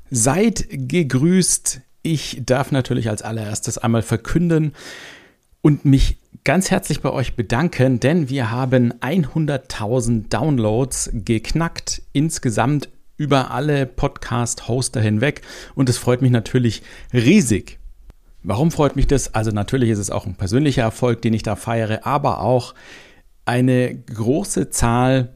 Seid gegrüßt. Ich darf natürlich als allererstes einmal verkünden und mich ganz herzlich bei euch bedanken, denn wir haben 100.000 Downloads geknackt, insgesamt über alle Podcast-Hoster hinweg, und es freut mich natürlich riesig. Warum freut mich das? Also natürlich ist es auch ein persönlicher Erfolg, den ich da feiere, aber auch eine große Zahl,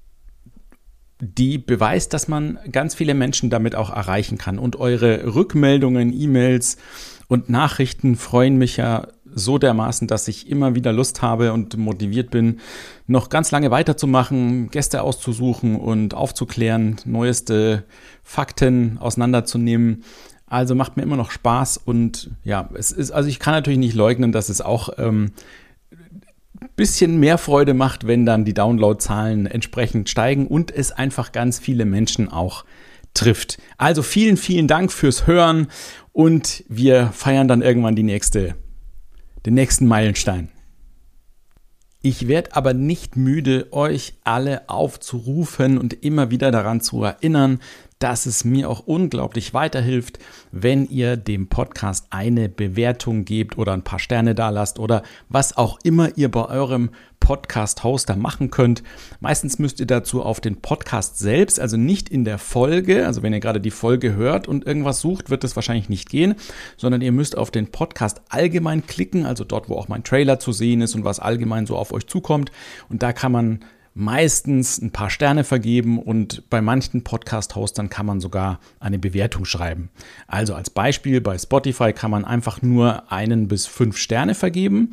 die beweist, dass man ganz viele Menschen damit auch erreichen kann. Und eure Rückmeldungen, E-Mails und Nachrichten freuen mich ja so dermaßen, dass ich immer wieder Lust habe und motiviert bin, noch ganz lange weiterzumachen, Gäste auszusuchen und aufzuklären, neueste Fakten auseinanderzunehmen. Also macht mir immer noch Spaß, und ja, also ich kann natürlich nicht leugnen, dass es auch bisschen mehr Freude macht, wenn dann die Downloadzahlen entsprechend steigen und es einfach ganz viele Menschen auch trifft. Also vielen, vielen Dank fürs Hören, und wir feiern dann irgendwann den nächsten Meilenstein. Ich werde aber nicht müde, euch alle aufzurufen und immer wieder daran zu erinnern, dass es mir auch unglaublich weiterhilft, wenn ihr dem Podcast eine Bewertung gebt oder ein paar Sterne dalasst oder was auch immer ihr bei eurem Podcast-Hoster machen könnt. Meistens müsst ihr dazu auf den Podcast selbst, also nicht in der Folge, also wenn ihr gerade die Folge hört und irgendwas sucht, wird es wahrscheinlich nicht gehen, sondern ihr müsst auf den Podcast allgemein klicken, also dort, wo auch mein Trailer zu sehen ist und was allgemein so auf euch zukommt, und da kann man meistens ein paar Sterne vergeben, und bei manchen Podcast-Hostern kann man sogar eine Bewertung schreiben. Also als Beispiel, bei Spotify kann man einfach nur 1 bis 5 Sterne vergeben.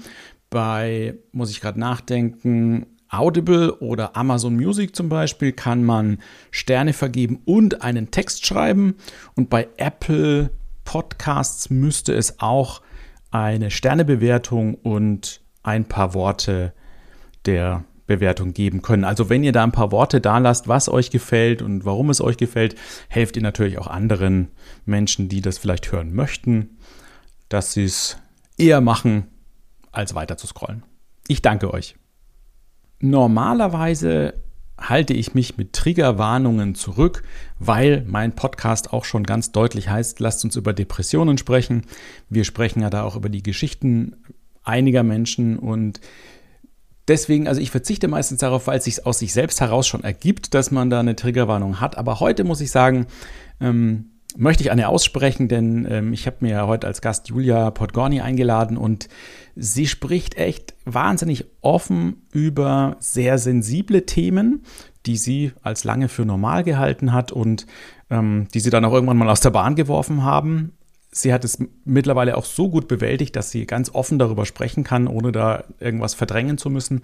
Muss ich gerade nachdenken, Audible oder Amazon Music zum Beispiel kann man Sterne vergeben und einen Text schreiben. Und bei Apple Podcasts müsste es auch eine Sternebewertung und ein paar Worte der Bewertung geben können. Also wenn ihr da ein paar Worte da lasst, was euch gefällt und warum es euch gefällt, helft ihr natürlich auch anderen Menschen, die das vielleicht hören möchten, dass sie es eher machen, als weiter zu scrollen. Ich danke euch. Normalerweise halte ich mich mit Triggerwarnungen zurück, weil mein Podcast auch schon ganz deutlich heißt, lasst uns über Depressionen sprechen. Wir sprechen ja da auch über die Geschichten einiger Menschen, und deswegen, also ich verzichte meistens darauf, weil es sich aus sich selbst heraus schon ergibt, dass man da eine Triggerwarnung hat. Aber heute muss ich sagen, möchte ich eine aussprechen, denn ich habe mir ja heute als Gast Julia Podgorny eingeladen, und sie spricht echt wahnsinnig offen über sehr sensible Themen, die sie als lange für normal gehalten hat und die sie dann auch irgendwann mal aus der Bahn geworfen haben. Sie hat es mittlerweile auch so gut bewältigt, dass sie ganz offen darüber sprechen kann, ohne da irgendwas verdrängen zu müssen.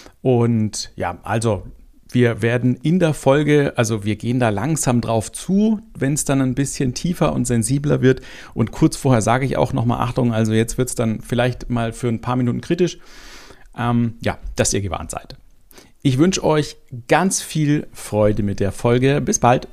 Und ja, also wir werden in der Folge, also wir gehen da langsam drauf zu, wenn es dann ein bisschen tiefer und sensibler wird. Und kurz vorher sage ich auch nochmal, Achtung, also jetzt wird es dann vielleicht mal für ein paar Minuten kritisch. Ja, dass ihr gewarnt seid. Ich wünsche euch ganz viel Freude mit der Folge. Bis bald.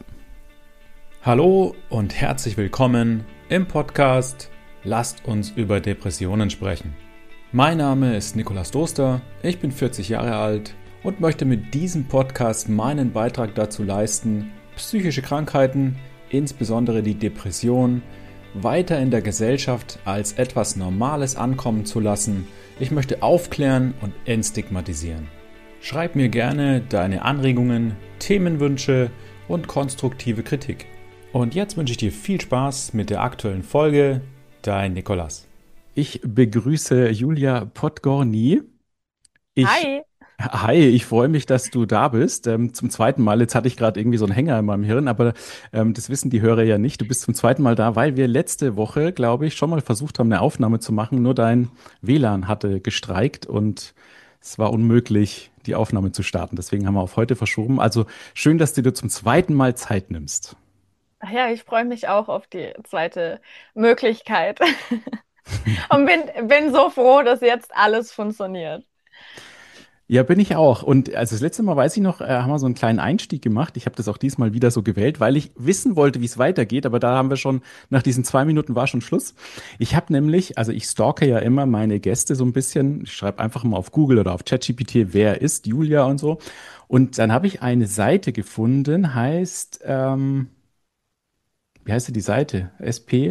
Hallo und herzlich willkommen im Podcast Lasst uns über Depressionen sprechen. Mein Name ist Nikolaus Doster, ich bin 40 Jahre alt und möchte mit diesem Podcast meinen Beitrag dazu leisten, psychische Krankheiten, insbesondere die Depression, weiter in der Gesellschaft als etwas Normales ankommen zu lassen. Ich möchte aufklären und entstigmatisieren. Schreib mir gerne deine Anregungen, Themenwünsche und konstruktive Kritik. Und jetzt wünsche ich dir viel Spaß mit der aktuellen Folge. Dein Nikolaus. Ich begrüße Julia Podgorny. Hi. Hi, ich freue mich, dass du da bist. Zum zweiten Mal. Jetzt hatte ich gerade irgendwie so einen Hänger in meinem Hirn, aber das wissen die Hörer ja nicht. Du bist zum zweiten Mal da, weil wir letzte Woche, glaube ich, schon mal versucht haben, eine Aufnahme zu machen. Nur dein WLAN hatte gestreikt und es war unmöglich, die Aufnahme zu starten. Deswegen haben wir auf heute verschoben. Also schön, dass du dir zum zweiten Mal Zeit nimmst. Ach ja, ich freue mich auch auf die zweite Möglichkeit und bin so froh, dass jetzt alles funktioniert. Ja, bin ich auch. Und also das letzte Mal, weiß ich noch, haben wir so einen kleinen Einstieg gemacht. Ich habe das auch diesmal wieder so gewählt, weil ich wissen wollte, wie es weitergeht. Aber da haben wir schon, nach diesen 2 Minuten war schon Schluss. Ich habe nämlich, also ich stalke ja immer meine Gäste so ein bisschen. Ich schreibe einfach mal auf Google oder auf ChatGPT, wer ist Julia und so. Und dann habe ich eine Seite gefunden, heißt wie heißt die Seite? SP?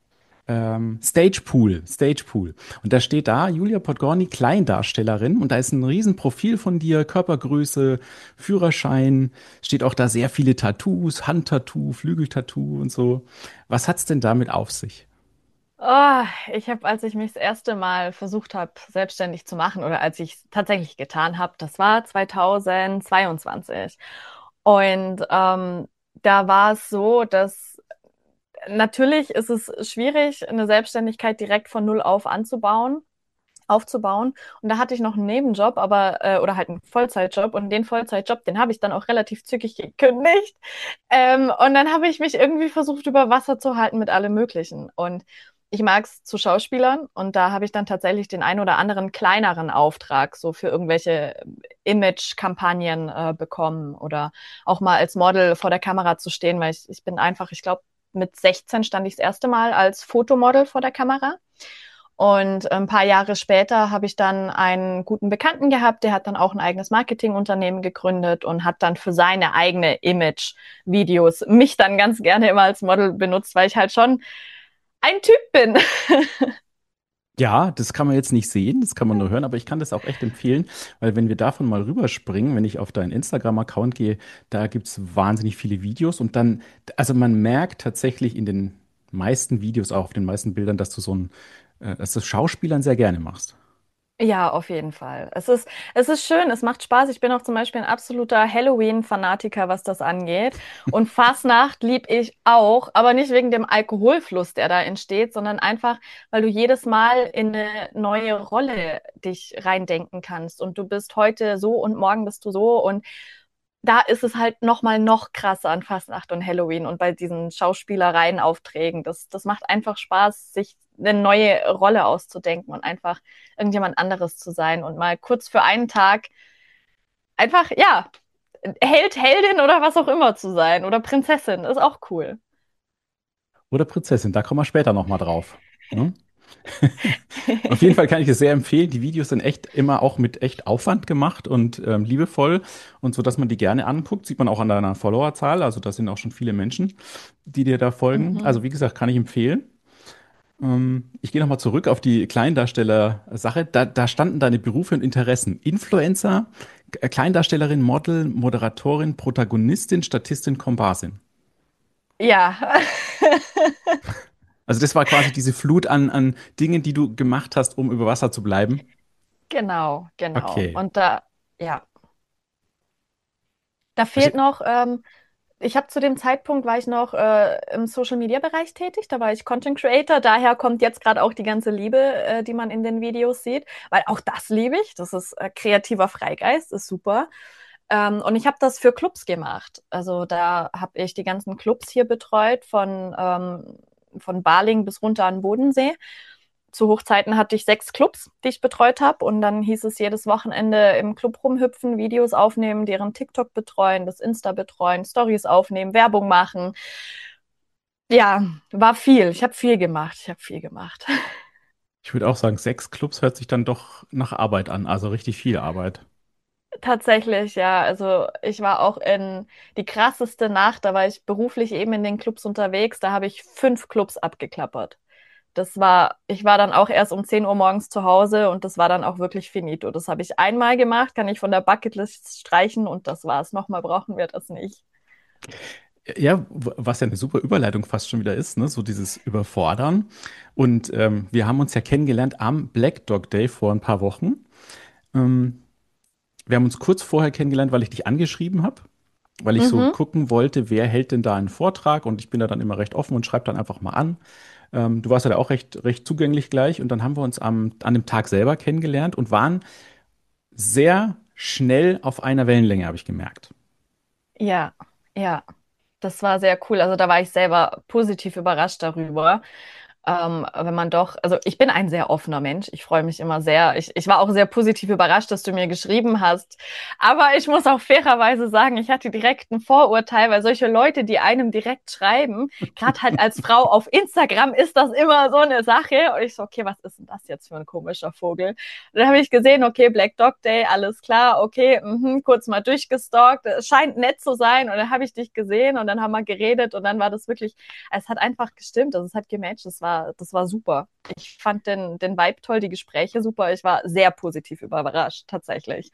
Stagepool, Stagepool. Und da steht da, Julia Podgorny, Kleindarstellerin, und da ist ein Riesenprofil von dir, Körpergröße, Führerschein, steht auch da sehr viele Tattoos, Handtattoo, Flügeltattoo und so. Was hat's denn damit auf sich? Oh, ich habe, als ich mich das erste Mal versucht habe, selbstständig zu machen oder als ich es tatsächlich getan habe, das war 2022. Und da war es so, dass natürlich ist es schwierig, eine Selbstständigkeit direkt von null auf aufzubauen. Und da hatte ich noch einen Nebenjob, aber oder halt einen Vollzeitjob. Und den Vollzeitjob, den habe ich dann auch relativ zügig gekündigt. Und dann habe ich mich irgendwie versucht, über Wasser zu halten mit allem Möglichen. Und ich mag es zu Schauspielern und da habe ich dann tatsächlich den ein oder anderen kleineren Auftrag so für irgendwelche Image-Kampagnen bekommen oder auch mal als Model vor der Kamera zu stehen, weil ich bin einfach, ich glaube, mit 16 stand ich das erste Mal als Fotomodel vor der Kamera. Und ein paar Jahre später habe ich dann einen guten Bekannten gehabt, der hat dann auch ein eigenes Marketingunternehmen gegründet und hat dann für seine eigene Image-Videos mich dann ganz gerne immer als Model benutzt, weil ich halt schon ein Typ bin. Ja, das kann man jetzt nicht sehen, das kann man nur hören, aber ich kann das auch echt empfehlen, weil wenn wir davon mal rüberspringen, wenn ich auf deinen Instagram-Account gehe, da gibt's wahnsinnig viele Videos und dann, also man merkt tatsächlich in den meisten Videos, auch auf den meisten Bildern, dass du dass du Schauspielern sehr gerne machst. Ja, auf jeden Fall. Es ist schön, es macht Spaß. Ich bin auch zum Beispiel ein absoluter Halloween-Fanatiker, was das angeht. Und Fastnacht lieb ich auch, aber nicht wegen dem Alkoholfluss, der da entsteht, sondern einfach, weil du jedes Mal in eine neue Rolle dich reindenken kannst. Und du bist heute so und morgen bist du so. Und da ist es halt noch krasser an Fastnacht und Halloween und bei diesen Schauspielereien, Aufträgen. Das macht einfach Spaß, sich eine neue Rolle auszudenken und einfach irgendjemand anderes zu sein und mal kurz für einen Tag einfach, ja, Held, Heldin oder was auch immer zu sein oder Prinzessin, ist auch cool. Oder Prinzessin, da kommen wir später nochmal drauf. Ne? Auf jeden Fall kann ich es sehr empfehlen. Die Videos sind echt immer auch mit echt Aufwand gemacht und liebevoll und so, dass man die gerne anguckt. Sieht man auch an deiner Followerzahl. Also da sind auch schon viele Menschen, die dir da folgen. Also Mhm. wie gesagt, kann ich empfehlen. Ich gehe nochmal zurück auf die Kleindarsteller-Sache. Da standen deine Berufe und Interessen. Influencer, Kleindarstellerin, Model, Moderatorin, Protagonistin, Statistin, Komparsin. Ja, Also das war quasi diese Flut an Dingen, die du gemacht hast, um über Wasser zu bleiben. genau, genau. Okay. Und da, ja, da Also, fehlt noch, ich habe zu dem Zeitpunkt war ich noch im Social Media Bereich tätig, da war ich Content Creator, daher kommt jetzt gerade auch die ganze Liebe, die man in den Videos sieht, weil auch das liebe ich, das ist kreativer Freigeist, ist super. Und ich habe das für Clubs gemacht. Also da habe ich die ganzen Clubs hier betreut, von Baling bis runter an den Bodensee. Zu Hochzeiten hatte ich 6 Clubs, die ich betreut habe. Und dann hieß es jedes Wochenende im Club rumhüpfen, Videos aufnehmen, deren TikTok betreuen, das Insta betreuen, Stories aufnehmen, Werbung machen. Ja, war viel. Ich habe viel gemacht. Ich habe viel gemacht. ich würde auch sagen, 6 Clubs hört sich dann doch nach Arbeit an, also richtig viel Arbeit. Tatsächlich, ja. Also ich war auch in die krasseste Nacht, da war ich beruflich eben in den Clubs unterwegs. Da habe ich 5 Clubs abgeklappert. Ich war dann auch erst um 10 Uhr morgens zu Hause und das war dann auch wirklich finito. Das habe ich einmal gemacht, kann ich von der Bucketlist streichen und das war's. Nochmal brauchen wir das nicht. Ja, was ja eine super Überleitung fast schon wieder ist, ne? So dieses Überfordern. Und wir haben uns ja kennengelernt am Black Dog Day vor ein paar Wochen. Ähm, Wir haben uns kurz vorher kennengelernt, weil ich dich angeschrieben habe, weil ich so Mhm. gucken wollte, wer hält denn da einen Vortrag, und ich bin da dann immer recht offen und schreibe dann einfach mal an. Du warst ja da auch recht zugänglich gleich, und dann haben wir uns an dem Tag selber kennengelernt und waren sehr schnell auf einer Wellenlänge, habe ich gemerkt. Ja, ja, das war sehr cool. Also da war ich selber positiv überrascht darüber. wenn man doch, also ich bin ein sehr offener Mensch. Ich freue mich immer sehr. Ich war auch sehr positiv überrascht, dass du mir geschrieben hast. Aber ich muss auch fairerweise sagen, ich hatte direkt ein Vorurteil, weil solche Leute, die einem direkt schreiben, gerade halt als Frau auf Instagram, ist das immer so eine Sache. Und ich so, okay, was ist denn das jetzt für ein komischer Vogel? Dann habe ich gesehen, okay, Black Dog Day, alles klar, okay, kurz mal durchgestalkt. Es scheint nett zu sein. Und dann habe ich dich gesehen und dann haben wir geredet und dann war das wirklich, es hat einfach gestimmt, also es hat gematcht, das war super. Ich fand den Vibe toll, die Gespräche super. Ich war sehr positiv überrascht, tatsächlich.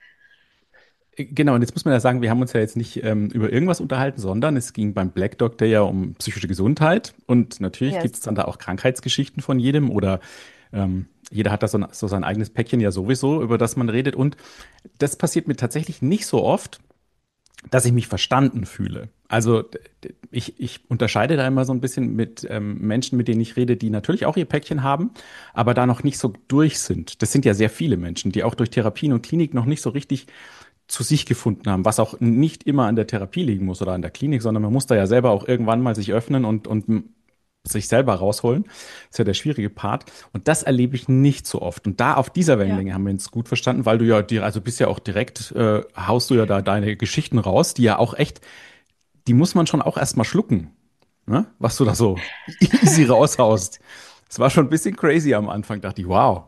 Genau, und jetzt muss man ja sagen, wir haben uns ja jetzt nicht über irgendwas unterhalten, sondern es ging beim Black Doctor ja um psychische Gesundheit. Und natürlich gibt Yes. es dann da auch Krankheitsgeschichten von jedem oder jeder hat da so sein eigenes Päckchen ja sowieso, über das man redet. Und das passiert mir tatsächlich nicht so oft, dass ich mich verstanden fühle. Also ich unterscheide da immer so ein bisschen mit Menschen, mit denen ich rede, die natürlich auch ihr Päckchen haben, aber da noch nicht so durch sind. Das sind ja sehr viele Menschen, die auch durch Therapien und Klinik noch nicht so richtig zu sich gefunden haben, was auch nicht immer an der Therapie liegen muss oder an der Klinik, sondern man muss da ja selber auch irgendwann mal sich öffnen und sich selber rausholen. Das ist ja der schwierige Part. Und das erlebe ich nicht so oft. Und da auf dieser Ja. Wellenlänge haben wir uns gut verstanden, weil du ja dir, also bist ja auch direkt, haust du ja da deine Geschichten raus, die ja auch echt, die muss man schon auch erstmal schlucken, ne? Was du da so easy raushaust. Das war schon ein bisschen crazy am Anfang, dachte ich, wow.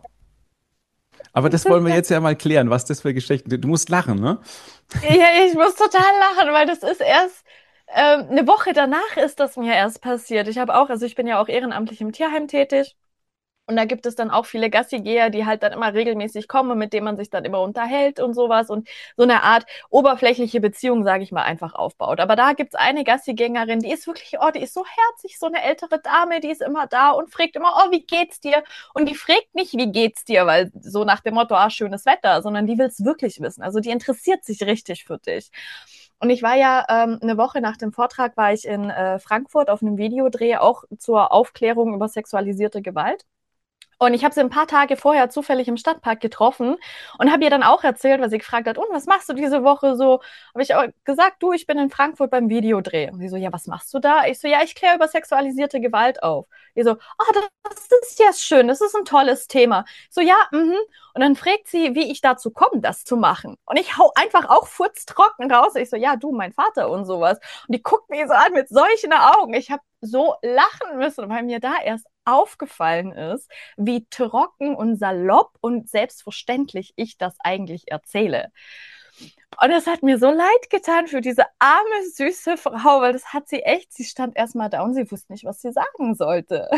Aber das wollen wir jetzt ja mal klären, was das für Geschichten. Du musst lachen, ne? Ja, ich muss total lachen, weil das ist erst eine Woche danach ist das mir erst passiert. Also ich bin ja auch ehrenamtlich im Tierheim tätig. Und da gibt es dann auch viele Gassigeher, die halt dann immer regelmäßig kommen, mit denen man sich dann immer unterhält und sowas und so eine Art oberflächliche Beziehung, sage ich mal, einfach aufbaut. Aber da gibt's eine Gassigängerin, die ist wirklich, oh, die ist so herzig, so eine ältere Dame, die ist immer da und fragt immer, oh, wie geht's dir? Und die fragt nicht, wie geht's dir, weil so nach dem Motto, ah, schönes Wetter, sondern die will's wirklich wissen. Also die interessiert sich richtig für dich. Und ich war ja eine Woche nach dem Vortrag war ich in Frankfurt auf einem Videodreh auch zur Aufklärung über sexualisierte Gewalt. Und ich habe sie ein paar Tage vorher zufällig im Stadtpark getroffen und habe ihr dann auch erzählt, weil sie gefragt hat, und was machst du diese Woche so? Habe ich auch gesagt, du, ich bin in Frankfurt beim Videodreh. Und sie so, ja, was machst du da? Ich so, ja, ich kläre über sexualisierte Gewalt auf. Die so, das ist ja schön, das ist ein tolles Thema. So, ja, mhm. Und dann fragt sie, wie ich dazu komme, das zu machen. Und ich hau einfach auch furztrocken raus. Ich so, ja, du, mein Vater und sowas. Und die guckt mich so an mit solchen Augen. Ich habe so lachen müssen, weil mir da erst aufgefallen ist, wie trocken und salopp und selbstverständlich ich das eigentlich erzähle. Und es hat mir so leid getan für diese arme, süße Frau, weil das hat sie echt, sie stand erstmal da und sie wusste nicht, was sie sagen sollte.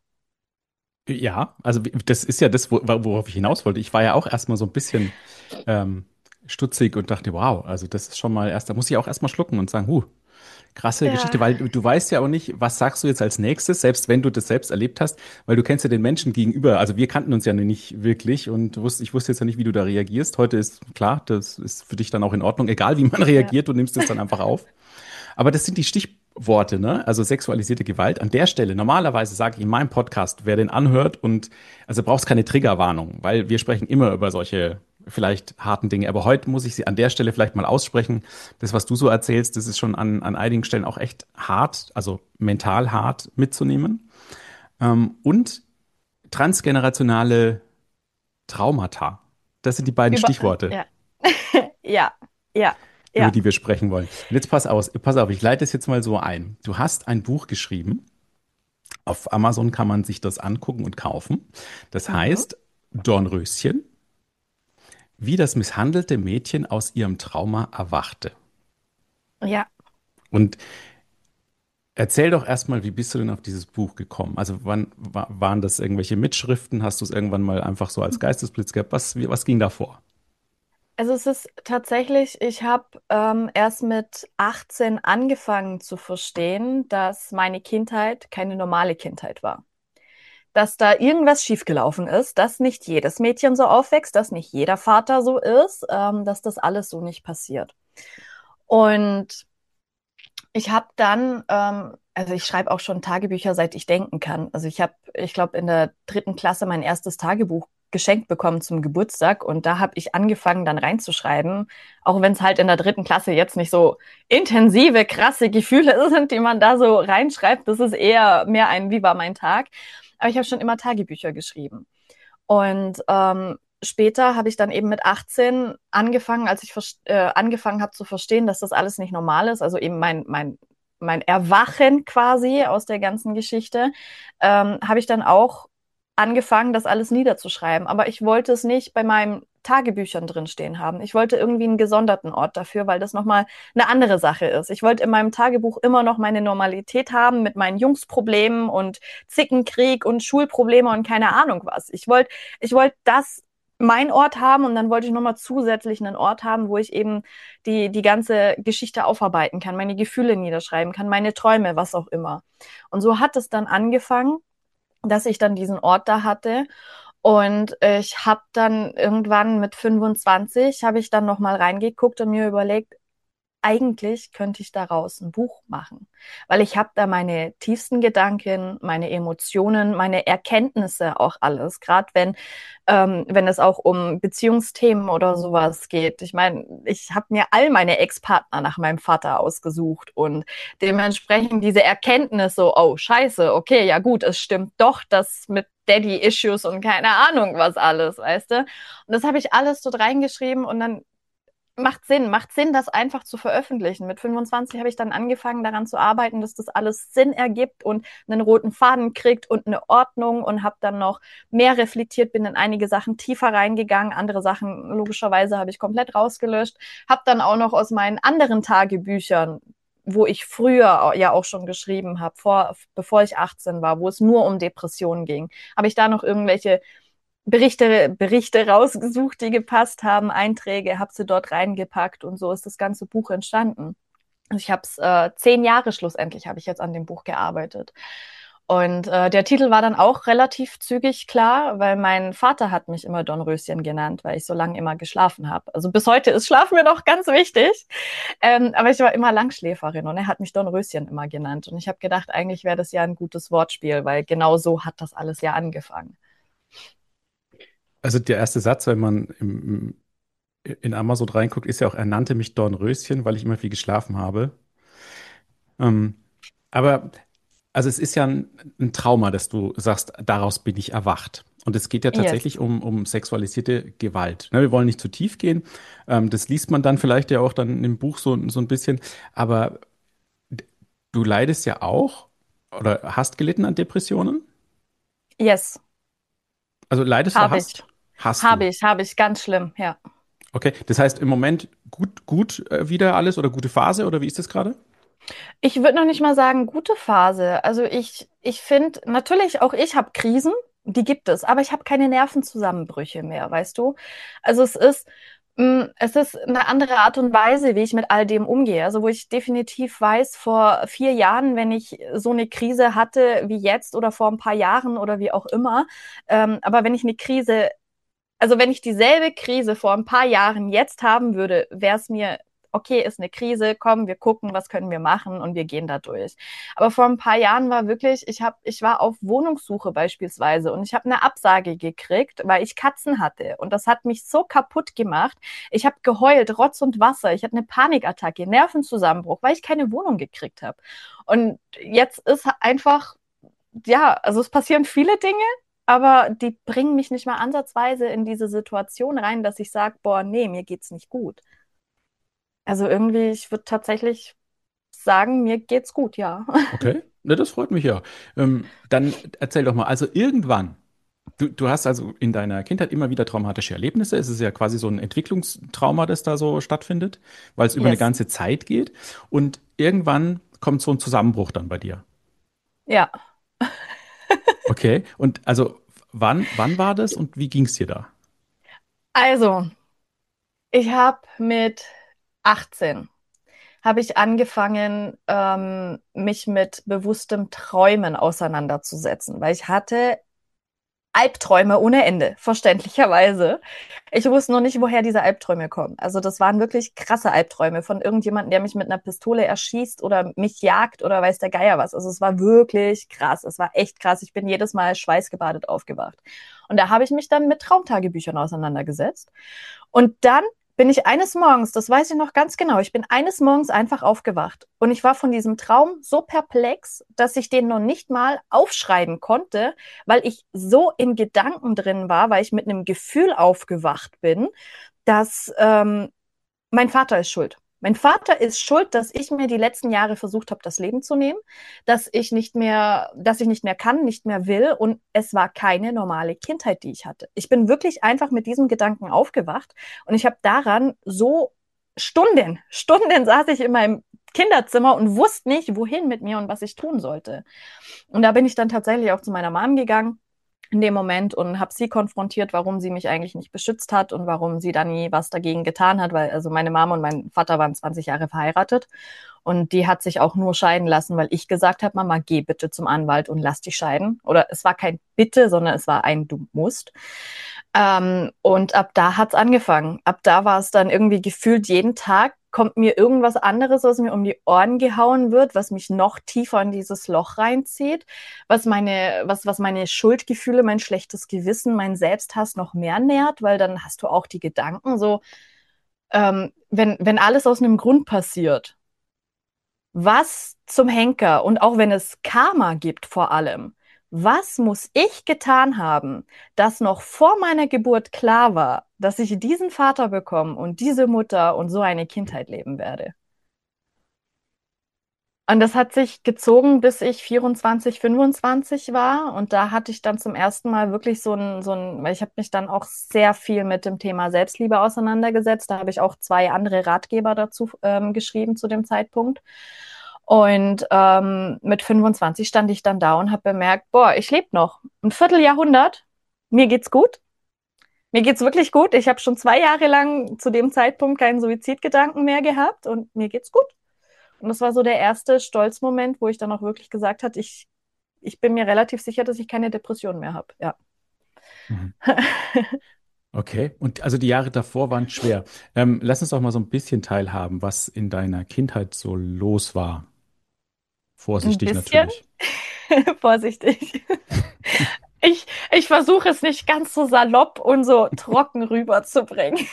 Ja, also das ist ja das, worauf ich hinaus wollte. Ich war ja auch erstmal so ein bisschen ähm, stutzig und dachte, wow, also das ist schon mal erst, da muss ich auch erstmal schlucken und sagen, krasse Geschichte, Ja, weil du weißt ja auch nicht, was sagst du jetzt als nächstes, selbst wenn du das selbst erlebt hast, weil du kennst ja den Menschen gegenüber. Also wir kannten uns ja nicht wirklich und ich wusste jetzt ja nicht, wie du da reagierst. Heute ist klar, das ist für dich dann auch in Ordnung, egal wie man ja, reagiert, du nimmst es dann einfach auf. Aber das sind die Stichworte, ne? Also sexualisierte Gewalt. An der Stelle, normalerweise sage ich in meinem Podcast, wer den anhört und also brauchst keine Triggerwarnung, weil wir sprechen immer über solche vielleicht harten Dinge. Aber heute muss ich sie an der Stelle vielleicht mal aussprechen. Das, was du so erzählst, das ist schon an einigen Stellen auch echt hart, also mental hart mitzunehmen. Und transgenerationale Traumata. Das sind die beiden Stichworte, ja, ja, ja, über ja. die wir sprechen wollen. Und jetzt pass auf, ich leite es jetzt mal so ein. Du hast ein Buch geschrieben. Auf Amazon kann man sich das angucken und kaufen. Das Mhm. heißt Dornröschen, wie das misshandelte Mädchen aus ihrem Trauma erwachte. Ja, Und erzähl doch erstmal, wie bist du denn auf dieses Buch gekommen? Also wann waren das irgendwelche Mitschriften? Hast du es irgendwann mal einfach so als Geistesblitz gehabt? Was ging da vor? also es ist tatsächlich, ich habe erst mit 18 angefangen zu verstehen, dass meine Kindheit keine normale Kindheit war. Dass da irgendwas schiefgelaufen ist, dass nicht jedes Mädchen so aufwächst, dass nicht jeder Vater so ist, dass das alles so nicht passiert. Und ich habe dann, also ich schreibe auch schon Tagebücher, seit ich denken kann. Also ich glaube, in der dritten Klasse mein erstes Tagebuch geschenkt bekommen zum Geburtstag und da habe ich angefangen dann reinzuschreiben, auch wenn es halt in der dritten Klasse jetzt nicht so intensive, krasse Gefühle sind, die man da so reinschreibt. Das ist eher mehr ein Wie war mein Tag. aber ich habe schon immer Tagebücher geschrieben. Und später habe ich dann eben mit 18 angefangen, als ich angefangen habe zu verstehen, dass das alles nicht normal ist, also eben mein Erwachen quasi aus der ganzen Geschichte, habe ich dann auch angefangen, das alles niederzuschreiben. Aber ich wollte es nicht bei meinen Tagebüchern drinstehen haben. Ich wollte irgendwie einen gesonderten Ort dafür, weil das nochmal eine andere Sache ist. Ich wollte in meinem Tagebuch immer noch meine Normalität haben mit meinen Jungsproblemen und Zickenkrieg und Schulprobleme und keine Ahnung was. Ich wollte das mein Ort haben und dann wollte ich nochmal zusätzlich einen Ort haben, wo ich eben die ganze Geschichte aufarbeiten kann, meine Gefühle niederschreiben kann, meine Träume, was auch immer. Und so hat es dann angefangen, dass ich dann diesen Ort da hatte. Und ich habe dann irgendwann mit 25, habe ich dann nochmal reingeguckt und mir überlegt, eigentlich könnte ich daraus ein Buch machen, weil ich habe da meine tiefsten Gedanken, meine Emotionen, meine Erkenntnisse auch alles, gerade wenn es auch um Beziehungsthemen oder sowas geht. Ich meine, ich habe mir all meine Ex-Partner nach meinem Vater ausgesucht und dementsprechend diese Erkenntnis so, oh Scheiße, okay, ja gut, es stimmt doch, das mit Daddy-Issues und keine Ahnung was alles, weißt du? Und das habe ich alles dort reingeschrieben und dann macht Sinn, das einfach zu veröffentlichen. Mit 25 habe ich dann angefangen, daran zu arbeiten, dass das alles Sinn ergibt und einen roten Faden kriegt und eine Ordnung und habe dann noch mehr reflektiert, bin in einige Sachen tiefer reingegangen, andere Sachen logischerweise habe ich komplett rausgelöscht, habe dann auch noch aus meinen anderen Tagebüchern, wo ich früher ja auch schon geschrieben habe, bevor ich 18 war, wo es nur um Depressionen ging, habe ich da noch irgendwelche Berichte rausgesucht, die gepasst haben, Einträge, habe sie dort reingepackt und so ist das ganze Buch entstanden. Also ich habe es 10 Jahre schlussendlich habe ich jetzt an dem Buch gearbeitet. Und der Titel war dann auch relativ zügig klar, weil mein Vater hat mich immer Dornröschen genannt, weil ich so lange immer geschlafen habe. Also bis heute ist Schlafen mir noch ganz wichtig. Aber ich war immer Langschläferin und er hat mich Dornröschen immer genannt. Und ich habe gedacht, eigentlich wäre das ja ein gutes Wortspiel, weil genau so hat das alles ja angefangen. Also der erste Satz, wenn man in Amazon reinguckt, ist ja auch, er nannte mich Dornröschen, weil ich immer viel geschlafen habe. Ähm, aber also es ist ja ein Trauma, dass du sagst, daraus bin ich erwacht. Und es geht ja Yes. tatsächlich um sexualisierte Gewalt. Ne, wir wollen nicht zu tief gehen. Das liest man dann vielleicht ja auch dann im Buch so ein bisschen. Aber du leidest ja auch oder hast gelitten an Depressionen? Yes. Also leidest oder Habe ich. hast? Hast du. Habe ich, ganz schlimm, ja. Okay, das heißt im Moment gut wieder alles oder gute Phase oder wie ist das gerade? Ich würde noch nicht mal sagen, gute Phase. Also ich finde, natürlich auch ich habe Krisen, die gibt es, aber ich habe keine Nervenzusammenbrüche mehr, weißt du? Also es ist eine andere Art und Weise, wie ich mit all dem umgehe. Also wo ich definitiv weiß, vor 4 Jahren, wenn ich so eine Krise hatte wie jetzt oder vor ein paar Jahren oder wie auch immer, aber wenn ich eine Krise also wenn ich dieselbe Krise vor ein paar Jahren jetzt haben würde, wäre es mir, okay, ist eine Krise, komm, wir gucken, was können wir machen und wir gehen da durch. Aber vor ein paar Jahren war wirklich, ich war auf Wohnungssuche beispielsweise und ich habe eine Absage gekriegt, weil ich Katzen hatte und das hat mich so kaputt gemacht. Ich habe geheult, Rotz und Wasser, ich hatte eine Panikattacke, Nervenzusammenbruch, weil ich keine Wohnung gekriegt habe. Und jetzt ist einfach ja, also es passieren viele Dinge, aber die bringen mich nicht mal ansatzweise in diese Situation rein, dass ich sage, boah, nee, mir geht's nicht gut. Also irgendwie, ich würde tatsächlich sagen, mir geht's gut, ja. Okay, ne, das freut mich ja. Dann erzähl doch mal, also irgendwann, du hast also in deiner Kindheit immer wieder traumatische Erlebnisse. Es ist ja quasi so ein Entwicklungstrauma, das da so stattfindet, weil es über eine Yes. ganze Zeit geht. Und irgendwann kommt so ein Zusammenbruch dann bei dir. Ja. Okay, und also wann war das und wie ging es dir da? Also, ich habe mit 18 habe ich angefangen, mich mit bewusstem Träumen auseinanderzusetzen, weil ich hatte Albträume ohne Ende, verständlicherweise. Ich wusste noch nicht, woher diese Albträume kommen. Also das waren wirklich krasse Albträume von irgendjemandem, der mich mit einer Pistole erschießt oder mich jagt oder weiß der Geier was. Also es war wirklich krass. Es war echt krass. Ich bin jedes Mal schweißgebadet aufgewacht. Und da habe ich mich dann mit Traumtagebüchern auseinandergesetzt. Und dann bin ich eines Morgens, das weiß ich noch ganz genau, ich bin eines Morgens einfach aufgewacht und ich war von diesem Traum so perplex, dass ich den noch nicht mal aufschreiben konnte, weil ich so in Gedanken drin war, weil ich mit einem Gefühl aufgewacht bin, dass mein Vater ist schuld. Mein Vater ist schuld, dass ich mir die letzten Jahre versucht habe, das Leben zu nehmen, dass ich nicht mehr kann, nicht mehr will und es war keine normale Kindheit, die ich hatte. Ich bin wirklich einfach mit diesem Gedanken aufgewacht und ich habe daran so Stunden saß ich in meinem Kinderzimmer und wusste nicht, wohin mit mir und was ich tun sollte. Und da bin ich dann tatsächlich auch zu meiner Mom gegangen in dem Moment und habe sie konfrontiert, warum sie mich eigentlich nicht beschützt hat und warum sie da nie was dagegen getan hat, weil also meine Mama und mein Vater waren 20 Jahre verheiratet und die hat sich auch nur scheiden lassen, weil ich gesagt habe, Mama, geh bitte zum Anwalt und lass dich scheiden. Oder es war kein Bitte, sondern es war ein Du musst. Und ab da hat's angefangen. Ab da war es dann irgendwie gefühlt jeden Tag kommt mir irgendwas anderes, was mir um die Ohren gehauen wird, was mich noch tiefer in dieses Loch reinzieht, was meine Schuldgefühle, mein schlechtes Gewissen, mein Selbsthass noch mehr nährt, weil dann hast du auch die Gedanken so, wenn alles aus einem Grund passiert, was zum Henker und auch wenn es Karma gibt vor allem, was muss ich getan haben, dass noch vor meiner Geburt klar war, dass ich diesen Vater bekomme und diese Mutter und so eine Kindheit leben werde? Und das hat sich gezogen, bis ich 24, 25 war. Und da hatte ich dann zum ersten Mal wirklich weil ich habe mich dann auch sehr viel mit dem Thema Selbstliebe auseinandergesetzt. Da habe ich auch 2 andere Ratgeber dazu geschrieben zu dem Zeitpunkt. Und mit 25 stand ich dann da und habe bemerkt, boah, ich lebe noch ein Vierteljahrhundert. Mir geht's gut. Mir geht's wirklich gut. Ich habe schon 2 Jahre lang zu dem Zeitpunkt keinen Suizidgedanken mehr gehabt und mir geht's gut. Und das war so der erste Stolzmoment, wo ich dann auch wirklich gesagt habe, ich bin mir relativ sicher, dass ich keine Depression mehr habe. Ja. Mhm. Okay, und also die Jahre davor waren schwer. Lass uns doch mal so ein bisschen teilhaben, was in deiner Kindheit so los war. Ein Vorsichtig bisschen natürlich. vorsichtig. Ich versuche es nicht ganz so salopp und so trocken rüberzubringen.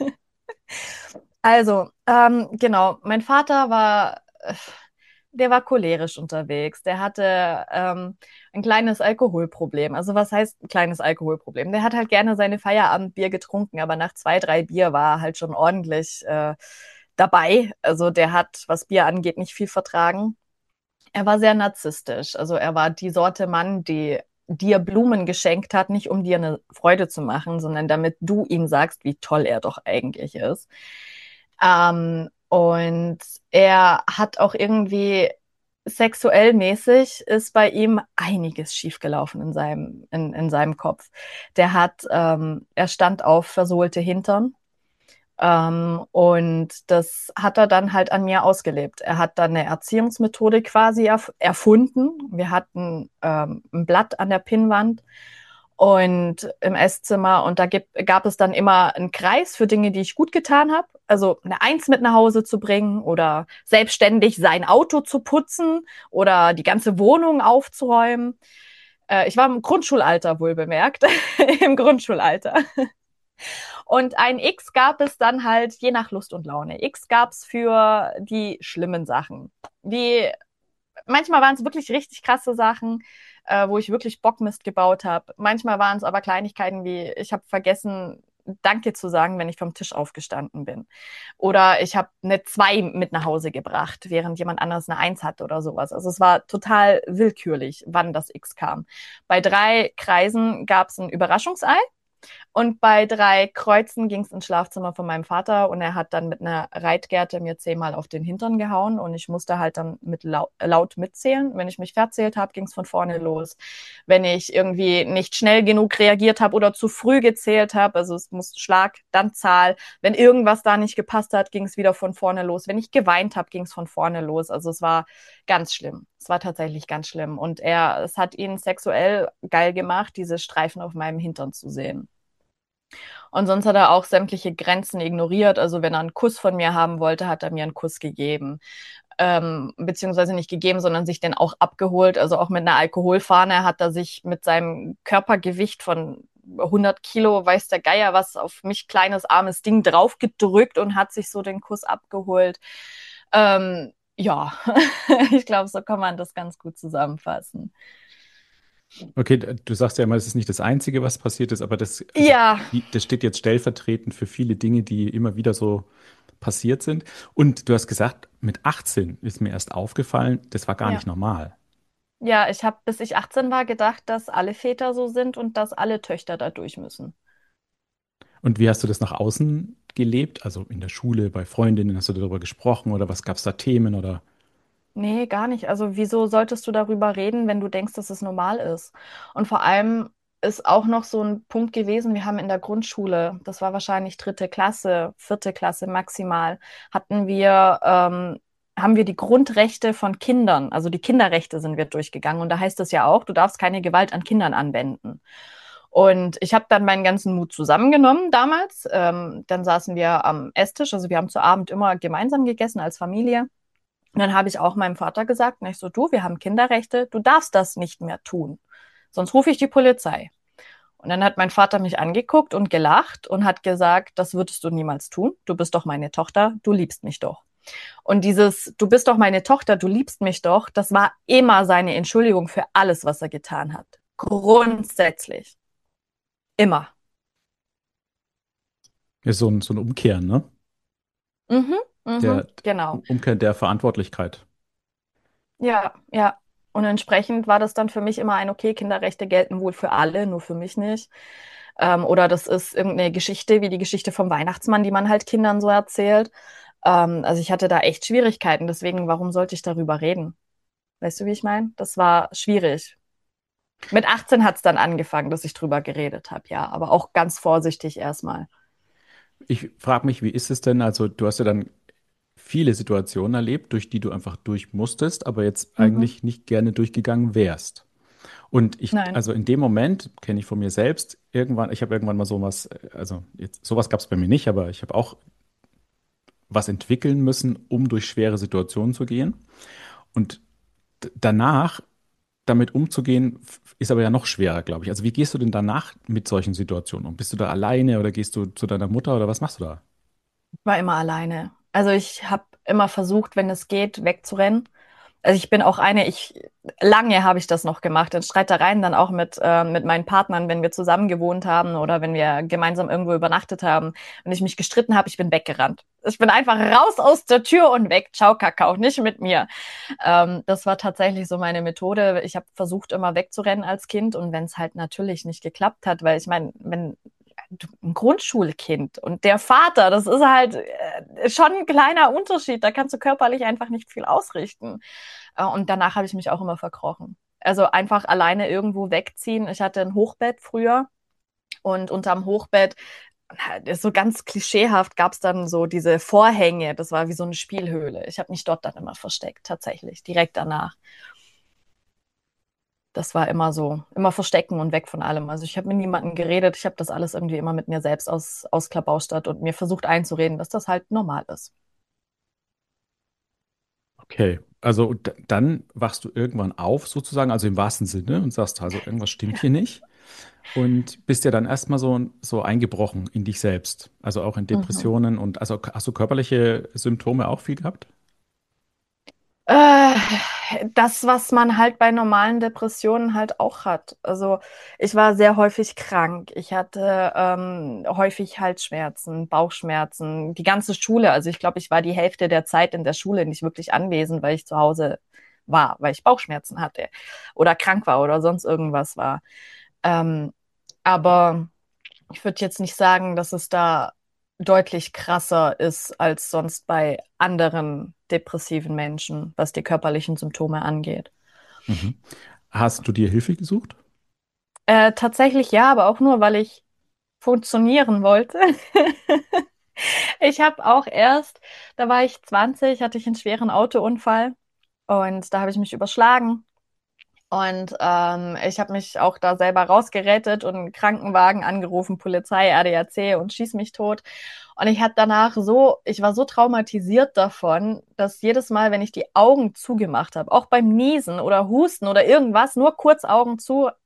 Also, genau, mein Vater der war cholerisch unterwegs. Der hatte ein kleines Alkoholproblem. Also was heißt ein kleines Alkoholproblem? Der hat halt gerne seine Feierabendbier getrunken, aber nach 2, 3 Bier war er halt schon ordentlich dabei. Also der hat, was Bier angeht, nicht viel vertragen. Er war sehr narzisstisch. Also er war die Sorte Mann, die dir Blumen geschenkt hat, nicht um dir eine Freude zu machen, sondern damit du ihm sagst, wie toll er doch eigentlich ist. Und er hat auch irgendwie sexuell mäßig ist bei ihm einiges schiefgelaufen in seinem Kopf. Er stand auf versohlte Hintern. Und das hat er dann halt an mir ausgelebt. Er hat dann eine Erziehungsmethode quasi erfunden. Wir hatten ein Blatt an der Pinnwand und im Esszimmer und gab es dann immer einen Kreis für Dinge, die ich gut getan habe. Also eine Eins mit nach Hause zu bringen oder selbstständig sein Auto zu putzen oder die ganze Wohnung aufzuräumen. Ich war im Grundschulalter, wohl bemerkt, im Grundschulalter. Und ein X gab es dann halt je nach Lust und Laune. X gab es für die schlimmen Sachen. Manchmal waren es wirklich richtig krasse Sachen, wo ich wirklich Bockmist gebaut habe. Manchmal waren es aber Kleinigkeiten wie, ich habe vergessen, Danke zu sagen, wenn ich vom Tisch aufgestanden bin. Oder ich habe eine 2 mit nach Hause gebracht, während jemand anderes eine 1 hatte oder sowas. Also es war total willkürlich, wann das X kam. Bei 3 Kreisen gab es ein Überraschungsei. Und bei 3 Kreuzen ging es ins Schlafzimmer von meinem Vater und er hat dann mit einer Reitgerte mir 10-mal auf den Hintern gehauen und ich musste halt dann laut mitzählen. Wenn ich mich verzählt habe, ging es von vorne los. Wenn ich irgendwie nicht schnell genug reagiert habe oder zu früh gezählt habe, also es muss Schlag, dann Zahl. Wenn irgendwas da nicht gepasst hat, ging es wieder von vorne los. Wenn ich geweint habe, ging es von vorne los. Also es war ganz schlimm. Es war tatsächlich ganz schlimm. Und es hat ihn sexuell geil gemacht, diese Streifen auf meinem Hintern zu sehen. Und sonst hat er auch sämtliche Grenzen ignoriert. Also wenn er einen Kuss von mir haben wollte, hat er mir einen Kuss gegeben. Beziehungsweise nicht gegeben, sondern sich den auch abgeholt. Also auch mit einer Alkoholfahne hat er sich mit seinem Körpergewicht von 100 Kilo, weiß der Geier was, auf mich kleines, armes Ding draufgedrückt und hat sich so den Kuss abgeholt. Ja, ich glaube, so kann man das ganz gut zusammenfassen. Okay, du sagst ja immer, es ist nicht das Einzige, was passiert ist, aber also Ja, das steht jetzt stellvertretend für viele Dinge, die immer wieder so passiert sind. Und du hast gesagt, mit 18 ist mir erst aufgefallen, das war gar ja. nicht normal. Ja, ich habe, bis ich 18 war, gedacht, dass alle Väter so sind und dass alle Töchter da durch müssen. Und wie hast du das nach außen gelebt? Also in der Schule, bei Freundinnen, hast du darüber gesprochen oder was gab es da Themen oder? Nee, gar nicht. Also wieso solltest du darüber reden, wenn du denkst, dass es normal ist? Und vor allem ist auch noch so ein Punkt gewesen, wir haben in der Grundschule, das war wahrscheinlich dritte Klasse, vierte Klasse maximal, haben wir die Grundrechte von Kindern, also die Kinderrechte sind wir durchgegangen. Und da heißt es ja auch, du darfst keine Gewalt an Kindern anwenden. Und ich habe dann meinen ganzen Mut zusammengenommen damals. Dann saßen wir am Esstisch, also wir haben zu Abend immer gemeinsam gegessen als Familie. Und dann habe ich auch meinem Vater gesagt, nicht so, du, wir haben Kinderrechte, du darfst das nicht mehr tun. Sonst rufe ich die Polizei. Und dann hat mein Vater mich angeguckt und gelacht und hat gesagt, das würdest du niemals tun. Du bist doch meine Tochter, du liebst mich doch. Und dieses, du bist doch meine Tochter, du liebst mich doch, das war immer seine Entschuldigung für alles, was er getan hat. Grundsätzlich. Immer. Ist so ein Umkehren, ne? Mhm, Der genau. Umkehren der Verantwortlichkeit. Ja, ja. Und entsprechend war das dann für mich immer ein, okay, Kinderrechte gelten wohl für alle, nur für mich nicht. Oder das ist irgendeine Geschichte, wie die Geschichte vom Weihnachtsmann, die man halt Kindern so erzählt. Also ich hatte da echt Schwierigkeiten, deswegen, warum sollte ich darüber reden? Weißt du, wie ich meine? Das war schwierig. Mit 18 hat es dann angefangen, dass ich drüber geredet habe, ja, aber auch ganz vorsichtig erstmal. Ich frage mich, wie ist es denn? Also, du hast ja dann viele Situationen erlebt, durch die du einfach durch musstest, aber jetzt Mhm. eigentlich nicht gerne durchgegangen wärst. Und Nein. also in dem Moment, kenne ich von mir selbst, ich habe irgendwann mal sowas, also jetzt, sowas gab es bei mir nicht, aber ich habe auch was entwickeln müssen, um durch schwere Situationen zu gehen. Und danach damit umzugehen, ist aber ja noch schwerer, glaube ich. Also wie gehst du denn danach mit solchen Situationen um? Bist du da alleine oder gehst du zu deiner Mutter oder was machst du da? Ich war immer alleine. Also ich habe immer versucht, wenn es geht, wegzurennen. Also ich bin auch lange habe ich das noch gemacht, in Streitereien dann auch mit meinen Partnern, wenn wir zusammen gewohnt haben oder wenn wir gemeinsam irgendwo übernachtet haben und ich mich gestritten habe, ich bin weggerannt. Ich bin einfach raus aus der Tür und weg. Ciao, Kakao, nicht mit mir. Das war tatsächlich so meine Methode. Ich habe versucht, immer wegzurennen als Kind und wenn es halt natürlich nicht geklappt hat, weil ich meine, wenn ein Grundschulkind und der Vater, das ist halt schon ein kleiner Unterschied. Da kannst du körperlich einfach nicht viel ausrichten. Und danach habe ich mich auch immer verkrochen. Also einfach alleine irgendwo wegziehen. Ich hatte ein Hochbett früher und unterm Hochbett, so ganz klischeehaft, gab es dann so diese Vorhänge. Das war wie so eine Spielhöhle. Ich habe mich dort dann immer versteckt, tatsächlich, direkt danach. Das war immer so, immer verstecken und weg von allem. Also ich habe mit niemandem geredet. Ich habe das alles irgendwie immer mit mir selbst ausklabaustert und mir versucht einzureden, dass das halt normal ist. Okay, also dann wachst du irgendwann auf sozusagen, also im wahrsten Sinne und sagst, also irgendwas stimmt hier nicht und bist ja dann erstmal so eingebrochen in dich selbst, also auch in Mhm. Depressionen und also hast du körperliche Symptome auch viel gehabt? Äh, Das, was man halt bei normalen Depressionen halt auch hat. Also ich war sehr häufig krank. Ich hatte häufig Halsschmerzen, Bauchschmerzen, die ganze Schule. Also ich glaube, ich war die Hälfte der Zeit in der Schule nicht wirklich anwesend, weil ich zu Hause war, weil ich Bauchschmerzen hatte oder krank war oder sonst irgendwas war. Ähm, aber ich würde jetzt nicht sagen, dass es da deutlich krasser ist als sonst bei anderen depressiven Menschen, was die körperlichen Symptome angeht. Mhm. Hast du dir Hilfe gesucht? Tatsächlich ja, aber auch nur, weil ich funktionieren wollte. Ich habe auch erst, da war ich 20, hatte ich einen schweren Autounfall und da habe ich mich überschlagen. Und ich habe mich auch da selber rausgerettet und einen Krankenwagen angerufen, Polizei, ADAC und schieß mich tot. Und ich war so traumatisiert davon, dass jedes Mal, wenn ich die Augen zugemacht habe, auch beim Niesen oder Husten oder irgendwas, nur kurz Augen zu,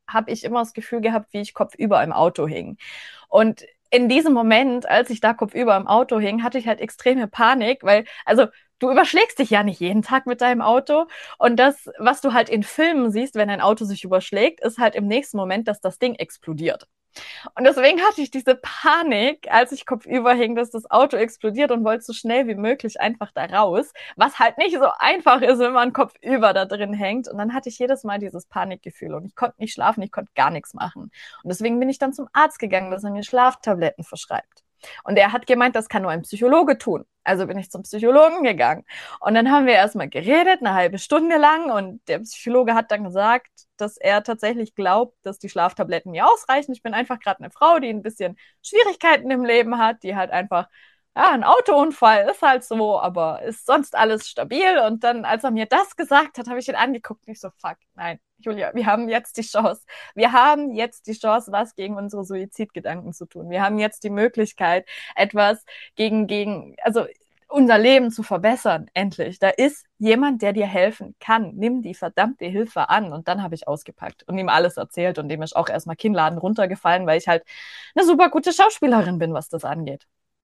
habe ich immer das Gefühl gehabt, wie ich kopfüber im Auto hing. Und in diesem Moment, als ich da kopfüber im Auto hing, hatte ich halt extreme Panik, weil, also du überschlägst dich ja nicht jeden Tag mit deinem Auto. Und das, was du halt in Filmen siehst, wenn ein Auto sich überschlägt, ist halt im nächsten Moment, dass das Ding explodiert. Und deswegen hatte ich diese Panik, als ich kopfüber hing, dass das Auto explodiert und wollte so schnell wie möglich einfach da raus, was halt nicht so einfach ist, wenn man kopfüber da drin hängt. Und dann hatte ich jedes Mal dieses Panikgefühl und ich konnte nicht schlafen, ich konnte gar nichts machen. Und deswegen bin ich dann zum Arzt gegangen, dass er mir Schlaftabletten verschreibt. Und er hat gemeint, das kann nur ein Psychologe tun. Also bin ich zum Psychologen gegangen. Und dann haben wir erstmal geredet, eine halbe Stunde lang. Und der Psychologe hat dann gesagt, dass er tatsächlich glaubt, dass die Schlaftabletten mir ausreichen. Ich bin einfach gerade eine Frau, die ein bisschen Schwierigkeiten im Leben hat, die halt einfach, ja, ein Autounfall ist halt so, aber ist sonst alles stabil. Und dann, als er mir das gesagt hat, habe ich ihn angeguckt und ich so, fuck, nein, Julia, wir haben jetzt die Chance. Wir haben jetzt die Chance, was gegen unsere Suizidgedanken zu tun. Wir haben jetzt die Möglichkeit, etwas also unser Leben zu verbessern, endlich. Da ist jemand, der dir helfen kann. Nimm die verdammte Hilfe an. Und dann habe ich ausgepackt und ihm alles erzählt und dem ist auch erstmal Kinnladen runtergefallen, weil ich halt eine super gute Schauspielerin bin, was das angeht.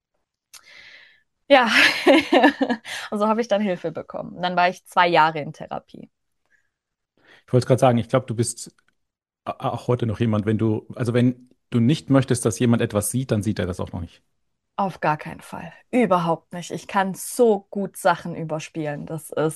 Ja, und so habe ich dann Hilfe bekommen. Und dann war ich 2 Jahre in Therapie. Ich wollte gerade sagen, ich glaube, du bist auch heute noch jemand, also wenn du nicht möchtest, dass jemand etwas sieht, dann sieht er das auch noch nicht. Auf gar keinen Fall. Überhaupt nicht. Ich kann so gut Sachen überspielen.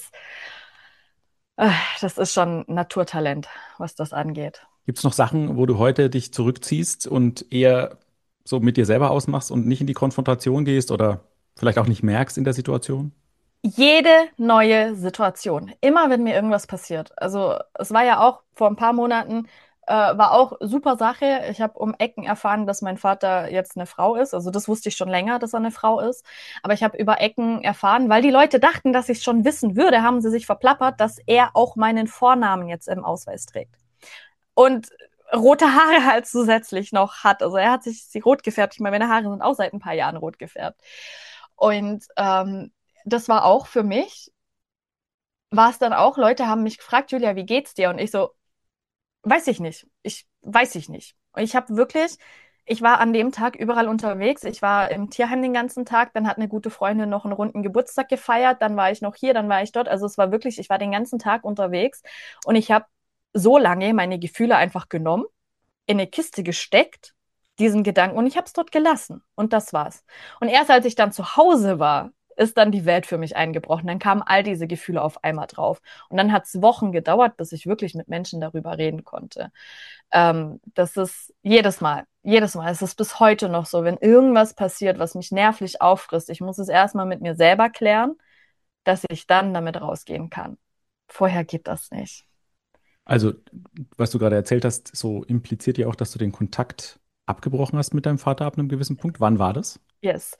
Äh, das ist schon Naturtalent, was das angeht. Gibt es noch Sachen, wo du heute dich zurückziehst und eher so mit dir selber ausmachst und nicht in die Konfrontation gehst oder vielleicht auch nicht merkst in der Situation? Jede neue Situation, immer wenn mir irgendwas passiert. Also es war ja auch vor ein paar Monaten, war auch super Sache. Ich habe um Ecken erfahren, dass mein Vater jetzt eine Frau ist. Also das wusste ich schon länger, dass er eine Frau ist. Aber ich habe über Ecken erfahren, weil die Leute dachten, dass ich es schon wissen würde, haben sie sich verplappert, dass er auch meinen Vornamen jetzt im Ausweis trägt. Und rote Haare halt zusätzlich noch hat. Also er hat sich sie rot gefärbt. Ich meine, meine Haare sind auch seit ein paar Jahren rot gefärbt. Und das war auch für mich, war es dann auch, Leute haben mich gefragt, Julia, wie geht's dir? Und ich so, weiß ich nicht. Weiß ich nicht. Und ich war an dem Tag überall unterwegs. Ich war im Tierheim den ganzen Tag, dann hat eine gute Freundin noch einen runden Geburtstag gefeiert, dann war ich noch hier, dann war ich dort. Also es war wirklich, ich war den ganzen Tag unterwegs und ich habe so lange meine Gefühle einfach genommen, in eine Kiste gesteckt, diesen Gedanken, und ich habe es dort gelassen. Und das war's. Und erst als ich dann zu Hause war, ist dann die Welt für mich eingebrochen. Dann kamen all diese Gefühle auf einmal drauf. Und dann hat es Wochen gedauert, bis ich wirklich mit Menschen darüber reden konnte. Das ist jedes Mal, es ist bis heute noch so, wenn irgendwas passiert, was mich nervlich auffrisst, ich muss es erstmal mit mir selber klären, dass ich dann damit rausgehen kann. Vorher geht das nicht. Also, was du gerade erzählt hast, so impliziert ja auch, dass du den Kontakt abgebrochen hast mit deinem Vater ab einem gewissen Punkt. Wann war das? Yes.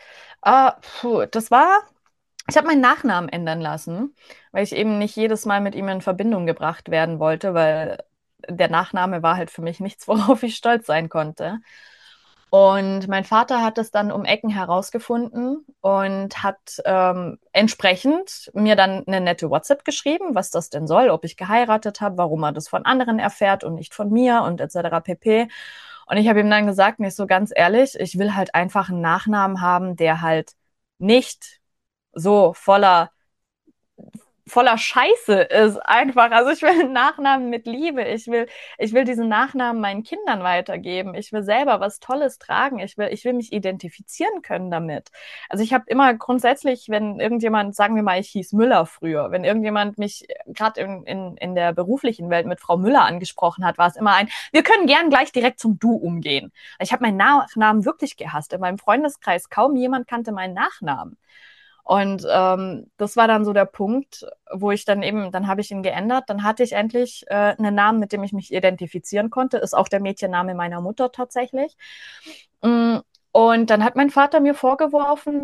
Das war, ich habe meinen Nachnamen ändern lassen, weil ich eben nicht jedes Mal mit ihm in Verbindung gebracht werden wollte, weil der Nachname war halt für mich nichts, worauf ich stolz sein konnte. Und mein Vater hat es dann um Ecken herausgefunden und hat entsprechend mir dann eine nette WhatsApp geschrieben, was das denn soll, ob ich geheiratet habe, warum er das von anderen erfährt und nicht von mir und etc. pp. Und ich habe ihm dann gesagt, mir ist so ganz ehrlich, ich will halt einfach einen Nachnamen haben, der halt nicht so voller Scheiße ist einfach. Also ich will einen Nachnamen mit Liebe. Ich will diesen Nachnamen meinen Kindern weitergeben. Ich will selber was Tolles tragen. Ich will mich identifizieren können damit. Also ich habe immer grundsätzlich, wenn irgendjemand, sagen wir mal, ich hieß Müller früher, wenn irgendjemand mich gerade in der beruflichen Welt mit Frau Müller angesprochen hat, war es immer wir können gern gleich direkt zum Du umgehen. Ich habe meinen Nachnamen wirklich gehasst. In meinem Freundeskreis kaum jemand kannte meinen Nachnamen. Und das war dann so der Punkt, wo ich dann habe ich ihn geändert, dann hatte ich endlich einen Namen, mit dem ich mich identifizieren konnte, ist auch der Mädchenname meiner Mutter tatsächlich. Mm, Und dann hat mein Vater mir vorgeworfen,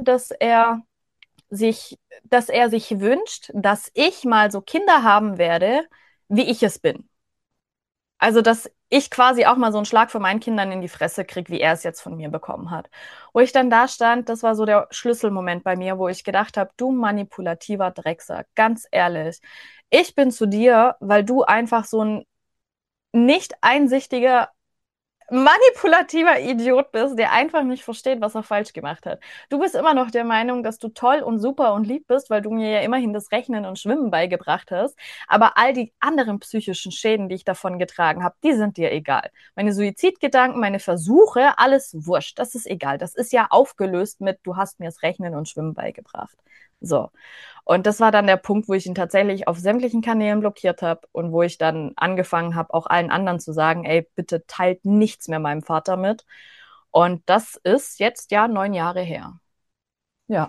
dass er sich wünscht, dass ich mal so Kinder haben werde, wie ich es bin. Also, dass ich quasi auch mal so einen Schlag von meinen Kindern in die Fresse kriege, wie er es jetzt von mir bekommen hat. Wo ich dann da stand, das war so der Schlüsselmoment bei mir, wo ich gedacht habe, du manipulativer Drecksack, ganz ehrlich, ich bin zu dir, weil du einfach so ein nicht einsichtiger, manipulativer Idiot bist, der einfach nicht versteht, was er falsch gemacht hat. Du bist immer noch der Meinung, dass du toll und super und lieb bist, weil du mir ja immerhin das Rechnen und Schwimmen beigebracht hast. Aber all die anderen psychischen Schäden, die ich davon getragen habe, die sind dir egal. Meine Suizidgedanken, meine Versuche, alles wurscht. Das ist egal. Das ist ja aufgelöst mit, du hast mir das Rechnen und Schwimmen beigebracht. So. Und das war dann der Punkt, wo ich ihn tatsächlich auf sämtlichen Kanälen blockiert habe und wo ich dann angefangen habe, auch allen anderen zu sagen, ey, bitte teilt nichts mehr meinem Vater mit. Und das ist jetzt ja 9 Jahre her. Ja.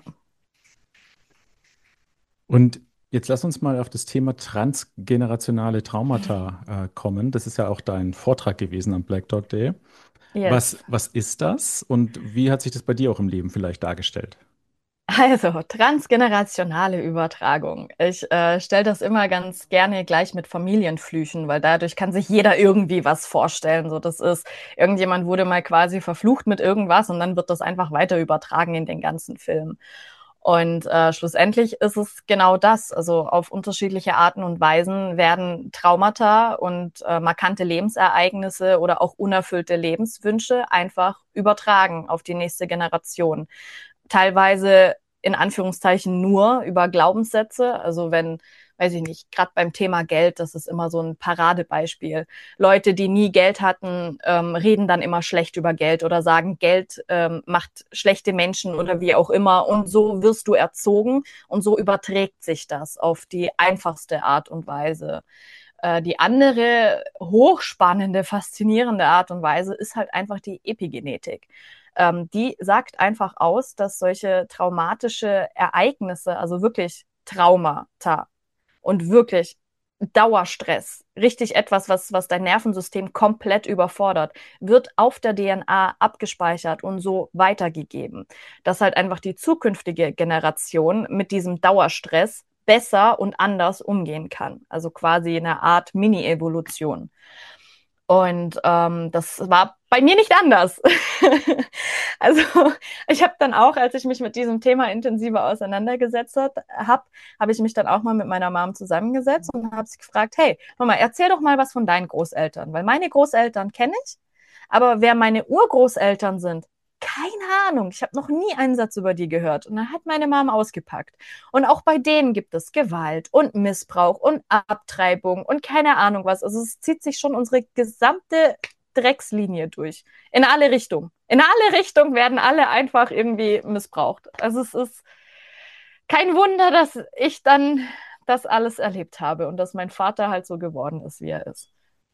Und jetzt lass uns mal auf das Thema transgenerationale Traumata kommen. Das ist ja auch dein Vortrag gewesen am Black Dog Day. Yes. Was ist das und wie hat sich das bei dir auch im Leben vielleicht dargestellt? Also, transgenerationale Übertragung. Ich stelle das immer ganz gerne gleich mit Familienflüchen, weil dadurch kann sich jeder irgendwie was vorstellen. So, das ist, irgendjemand wurde mal quasi verflucht mit irgendwas und dann wird das einfach weiter übertragen in den ganzen Film. Und schlussendlich ist es genau das. Also auf unterschiedliche Arten und Weisen werden Traumata und markante Lebensereignisse oder auch unerfüllte Lebenswünsche einfach übertragen auf die nächste Generation. Teilweise in Anführungszeichen nur über Glaubenssätze. Also wenn, weiß ich nicht, gerade beim Thema Geld, das ist immer so ein Paradebeispiel. Leute, die nie Geld hatten, reden dann immer schlecht über Geld oder sagen, Geld macht schlechte Menschen oder wie auch immer. Und so wirst du erzogen und so überträgt sich das auf die einfachste Art und Weise. Die andere hochspannende, faszinierende Art und Weise ist halt einfach die Epigenetik. Die sagt einfach aus, dass solche traumatische Ereignisse, also wirklich Traumata und wirklich Dauerstress, richtig etwas, was dein Nervensystem komplett überfordert, wird auf der DNA abgespeichert und so weitergegeben. Dass halt einfach die zukünftige Generation mit diesem Dauerstress besser und anders umgehen kann. Also quasi eine Art Mini-Evolution. Und das war bei mir nicht anders. Also ich habe dann auch, als ich mich mit diesem Thema intensiver auseinandergesetzt habe ich mich dann auch mal mit meiner Mom zusammengesetzt und habe sie gefragt, hey, Mama, erzähl doch mal was von deinen Großeltern, weil meine Großeltern kenne ich, aber wer meine Urgroßeltern sind, keine Ahnung. Ich habe noch nie einen Satz über die gehört. Und dann hat meine Mom ausgepackt. Und auch bei denen gibt es Gewalt und Missbrauch und Abtreibung und keine Ahnung was. Also es zieht sich schon unsere gesamte Dreckslinie durch. In alle Richtungen. In alle Richtungen werden alle einfach irgendwie missbraucht. Also es ist kein Wunder, dass ich dann das alles erlebt habe und dass mein Vater halt so geworden ist, wie er ist.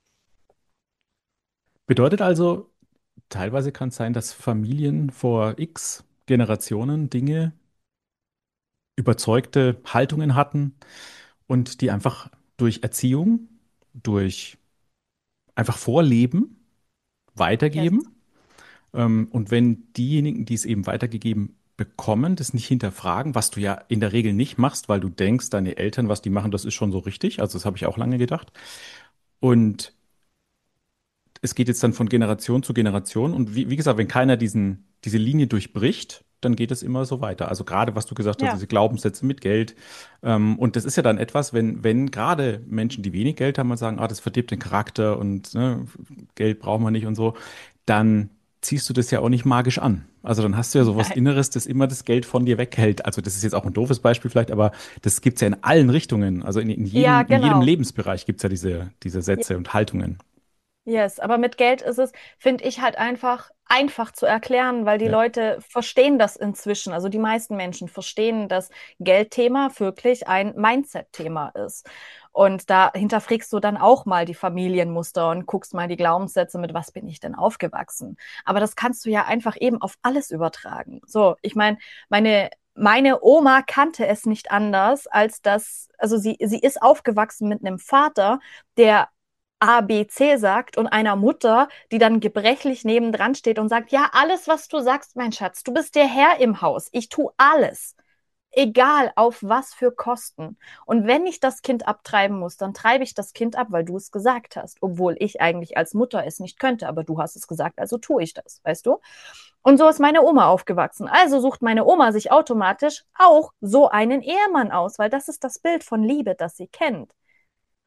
Bedeutet also, teilweise kann es sein, dass Familien vor X Generationen Dinge, überzeugte Haltungen hatten und die einfach durch Erziehung, durch einfach Vorleben Yes. weitergeben. Und wenn diejenigen, die es eben weitergegeben bekommen, das nicht hinterfragen, was du ja in der Regel nicht machst, weil du denkst, deine Eltern, was die machen, das ist schon so richtig. Also das habe ich auch lange gedacht. Und es geht jetzt dann von Generation zu Generation. Und wie gesagt, wenn keiner diese Linie durchbricht, dann geht es immer so weiter. Also gerade, was du gesagt hast, Ja. diese Glaubenssätze mit Geld. Und das ist ja dann etwas, wenn gerade Menschen, die wenig Geld haben, mal sagen, ah, das verdirbt den Charakter und ne, Geld brauchen wir nicht und so, dann ziehst du das ja auch nicht magisch an. Also dann hast du ja sowas Nein. Inneres, das immer das Geld von dir weghält. Also das ist jetzt auch ein doofes Beispiel vielleicht, aber das gibt's ja in allen Richtungen. Also Ja, in jedem genau. Lebensbereich gibt's ja diese Sätze und Haltungen. Yes, aber mit Geld ist es, finde ich halt einfach zu erklären, weil die Ja. Leute verstehen das inzwischen. Also die meisten Menschen verstehen, dass Geldthema wirklich ein Mindset-Thema ist. Und da hinterfragst du dann auch mal die Familienmuster und guckst mal die Glaubenssätze, mit was bin ich denn aufgewachsen. Aber das kannst du ja einfach eben auf alles übertragen. So, ich meine, meine Oma kannte es nicht anders, als dass, also sie ist aufgewachsen mit einem Vater, der A, B, C sagt und einer Mutter, die dann gebrechlich nebendran steht und sagt, ja, alles, was du sagst, mein Schatz, du bist der Herr im Haus. Ich tu alles. Egal auf was für Kosten. Und wenn ich das Kind abtreiben muss, dann treibe ich das Kind ab, weil du es gesagt hast. Obwohl ich eigentlich als Mutter es nicht könnte, aber du hast es gesagt, also tue ich das, weißt du? Und so ist meine Oma aufgewachsen. Also sucht meine Oma sich automatisch auch so einen Ehemann aus, weil das ist das Bild von Liebe, das sie kennt.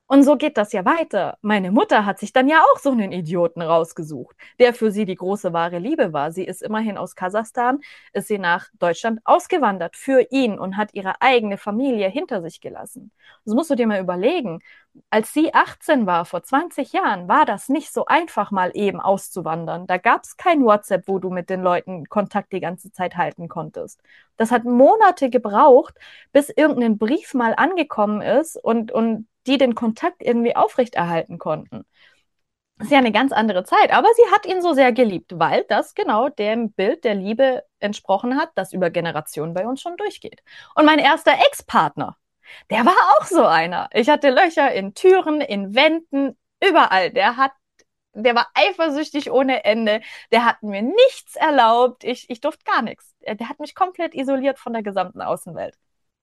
Und so geht das ja weiter. Meine Mutter hat sich dann ja auch so einen Idioten rausgesucht, der für sie die große wahre Liebe war. Sie ist immerhin aus Kasachstan, ist sie nach Deutschland ausgewandert für ihn und hat ihre eigene Familie hinter sich gelassen. Das musst du dir mal überlegen. Als sie 18 war, vor 20 Jahren, war das nicht so einfach, mal eben auszuwandern. Da gab es kein WhatsApp, wo du mit den Leuten Kontakt die ganze Zeit halten konntest. Das hat Monate gebraucht, bis irgendein Brief mal angekommen ist und die den Kontakt irgendwie aufrechterhalten konnten. Das ist ja eine ganz andere Zeit, aber sie hat ihn so sehr geliebt, weil das genau dem Bild der Liebe entsprochen hat, das über Generationen bei uns schon durchgeht. Und mein erster Ex-Partner, der war auch so einer. Ich hatte Löcher in Türen, in Wänden, überall. Der war eifersüchtig ohne Ende. Der hat mir nichts erlaubt. Ich durfte gar nichts. Der hat mich komplett isoliert von der gesamten Außenwelt.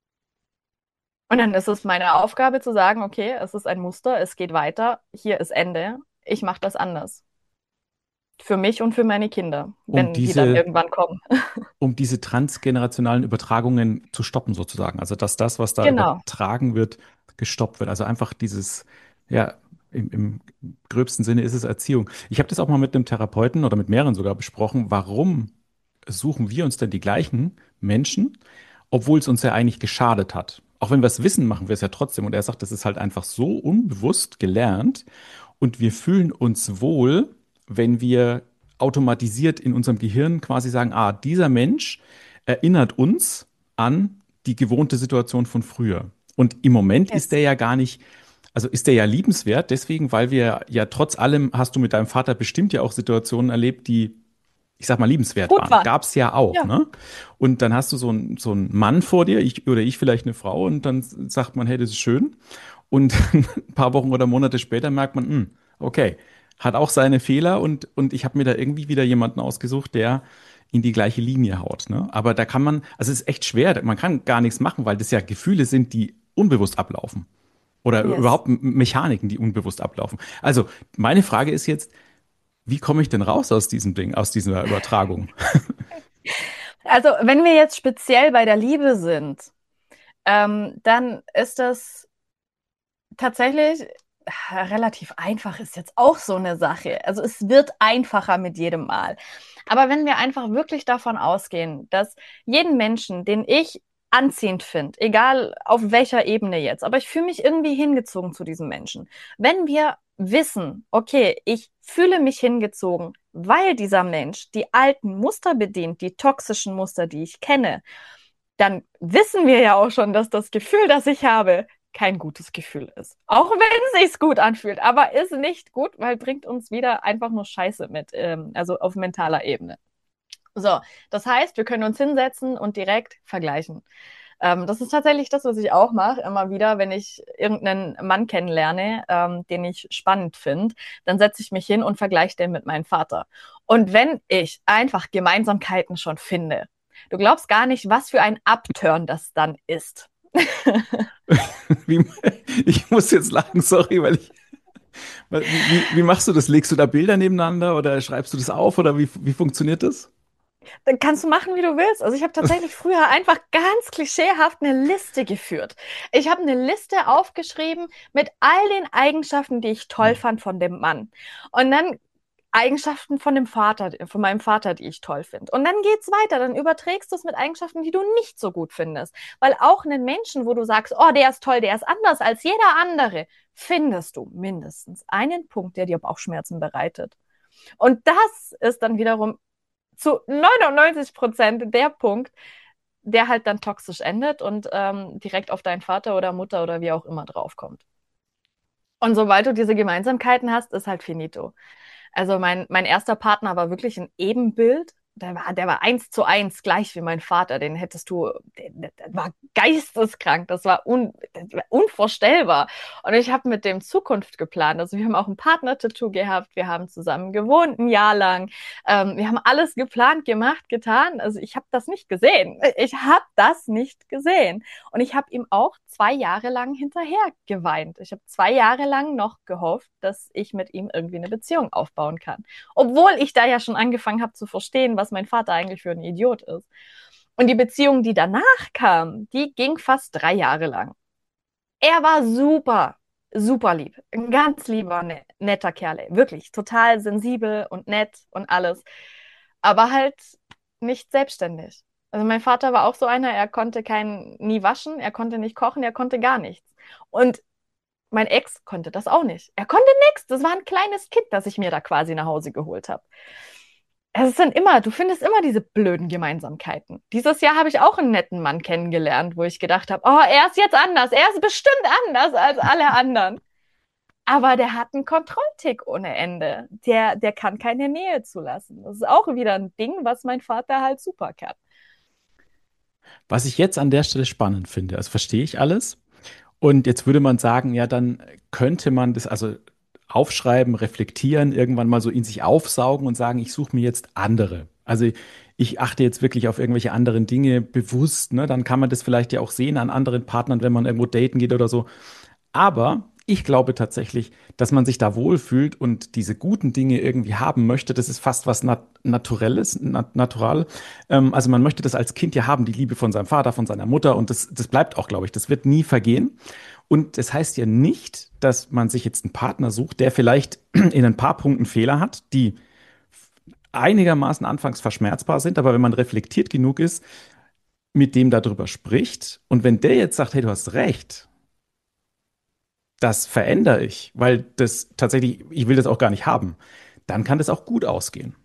Und dann ist es meine Aufgabe zu sagen, okay, es ist ein Muster, es geht weiter, hier ist Ende. Ich mache das anders. Für mich und für meine Kinder, Um wenn die dann diese, irgendwann kommen. um diese transgenerationalen Übertragungen zu stoppen, sozusagen. Also, dass das, was da Genau. übertragen wird, gestoppt wird. Also einfach dieses, ja, im gröbsten Sinne ist es Erziehung. Ich habe das auch mal mit einem Therapeuten oder mit mehreren sogar besprochen. Warum suchen wir uns denn die gleichen Menschen, obwohl es uns ja eigentlich geschadet hat? Auch wenn wir es wissen, machen wir es ja trotzdem. Und er sagt, das ist halt einfach so unbewusst gelernt und wir fühlen uns wohl, wenn wir automatisiert in unserem Gehirn quasi sagen, ah, dieser Mensch erinnert uns an die gewohnte Situation von früher. Und im Moment ist der Yes. ja gar nicht, also ist der ja liebenswert, deswegen, weil wir ja trotz allem, hast du mit deinem Vater bestimmt ja auch Situationen erlebt, die, ich sag mal, liebenswert Gut waren. war. Gab's ja auch, Ja. ne? Und dann hast du so einen Mann vor dir, ich oder ich vielleicht eine Frau, und dann sagt man, hey, das ist schön. Und ein paar Wochen oder Monate später merkt man, okay, hat auch seine Fehler und ich habe mir da irgendwie wieder jemanden ausgesucht, der in die gleiche Linie haut. Ne? Aber da kann man, also es ist echt schwer, man kann gar nichts machen, weil das ja Gefühle sind, die unbewusst ablaufen. Oder Yes. überhaupt Mechaniken, die unbewusst ablaufen. Also meine Frage ist jetzt, wie komme ich denn raus aus diesem Ding, aus dieser Übertragung? Also, wenn wir jetzt speziell bei der Liebe sind, dann ist das tatsächlich relativ einfach, ist jetzt auch so eine Sache. Also es wird einfacher mit jedem Mal. Aber wenn wir einfach wirklich davon ausgehen, dass jeden Menschen, den ich anziehend finde, egal auf welcher Ebene jetzt, aber ich fühle mich irgendwie hingezogen zu diesem Menschen. Wenn wir wissen, okay, ich fühle mich hingezogen, weil dieser Mensch die alten Muster bedient, die toxischen Muster, die ich kenne, dann wissen wir ja auch schon, dass das Gefühl, das ich habe, kein gutes Gefühl ist. Auch wenn es sich gut anfühlt, aber ist nicht gut, weil bringt uns wieder einfach nur Scheiße mit, also auf mentaler Ebene. So, das heißt, wir können uns hinsetzen und direkt vergleichen. Das ist tatsächlich das, was ich auch mache, immer wieder, wenn ich irgendeinen Mann kennenlerne, den ich spannend finde, dann setze ich mich hin und vergleiche den mit meinem Vater. Und wenn ich einfach Gemeinsamkeiten schon finde, du glaubst gar nicht, was für ein Upturn das dann ist. Wie, ich muss jetzt lachen, sorry, weil ich, wie machst du das? Legst du da Bilder nebeneinander oder schreibst du das auf oder wie funktioniert das? Dann kannst du machen, wie du willst. Also ich habe tatsächlich früher einfach ganz klischeehaft eine Liste geführt. Ich habe eine Liste aufgeschrieben mit all den Eigenschaften, die ich toll fand von dem Mann. Und dann Eigenschaften von dem Vater, von meinem Vater, die ich toll finde. Und dann geht's weiter. Dann überträgst du es mit Eigenschaften, die du nicht so gut findest. Weil auch einen Menschen, wo du sagst, oh, der ist toll, der ist anders als jeder andere, findest du mindestens einen Punkt, der dir Bauchschmerzen bereitet. Und das ist dann wiederum zu 99% der Punkt, der halt dann toxisch endet und direkt auf deinen Vater oder Mutter oder wie auch immer draufkommt. Und sobald du diese Gemeinsamkeiten hast, ist halt finito. Also mein erster Partner war wirklich ein Ebenbild. Der war 1:1 gleich wie mein Vater. Den hättest du, der war geisteskrank. Das war unvorstellbar. Und ich habe mit dem Zukunft geplant. Also wir haben auch ein Partner-Tattoo gehabt. Wir haben zusammen gewohnt ein Jahr lang. Wir haben alles geplant, gemacht, getan. Also ich habe das nicht gesehen. Ich habe das nicht gesehen. Und ich habe ihm auch 2 Jahre lang hinterher geweint. Ich habe 2 Jahre lang noch gehofft, dass ich mit ihm irgendwie eine Beziehung aufbauen kann. Obwohl ich da ja schon angefangen habe zu verstehen, was mein Vater eigentlich für ein Idiot ist. Und die Beziehung, die danach kam, die ging fast 3 Jahre lang. Er war super. super lieb. Ein ganz lieber, netter Kerl. Wirklich total sensibel und nett und alles. Aber halt nicht selbstständig. Also mein Vater war auch so einer, er konnte nie waschen, er konnte nicht kochen, er konnte gar nichts. Und mein Ex konnte das auch nicht. Er konnte nichts. Das war ein kleines Kind, das ich mir da quasi nach Hause geholt habe. Du findest immer diese blöden Gemeinsamkeiten. Dieses Jahr habe ich auch einen netten Mann kennengelernt, wo ich gedacht habe, oh, er ist jetzt anders. Er ist bestimmt anders als alle anderen. Aber der hat einen Kontrolltick ohne Ende. Der kann keine Nähe zulassen. Das ist auch wieder ein Ding, was mein Vater halt super kann. Was ich jetzt an der Stelle spannend finde, das verstehe ich alles. Und jetzt würde man sagen, ja, dann könnte man das also aufschreiben, reflektieren, irgendwann mal so in sich aufsaugen und sagen, ich suche mir jetzt andere. Also ich achte jetzt wirklich auf irgendwelche anderen Dinge bewusst, ne? Dann kann man das vielleicht ja auch sehen an anderen Partnern, wenn man irgendwo daten geht oder so. Aber ich glaube tatsächlich, dass man sich da wohlfühlt und diese guten Dinge irgendwie haben möchte. Das ist fast was Naturelles, natural. Also man möchte das als Kind ja haben, die Liebe von seinem Vater, von seiner Mutter. Und das bleibt auch, glaube ich. Das wird nie vergehen. Und das heißt ja nicht, dass man sich jetzt einen Partner sucht, der vielleicht in ein paar Punkten Fehler hat, die einigermaßen anfangs verschmerzbar sind. Aber wenn man reflektiert genug ist, mit dem darüber spricht und wenn der jetzt sagt, hey, du hast recht, das verändere ich, weil das tatsächlich, ich will das auch gar nicht haben, dann kann das auch gut ausgehen.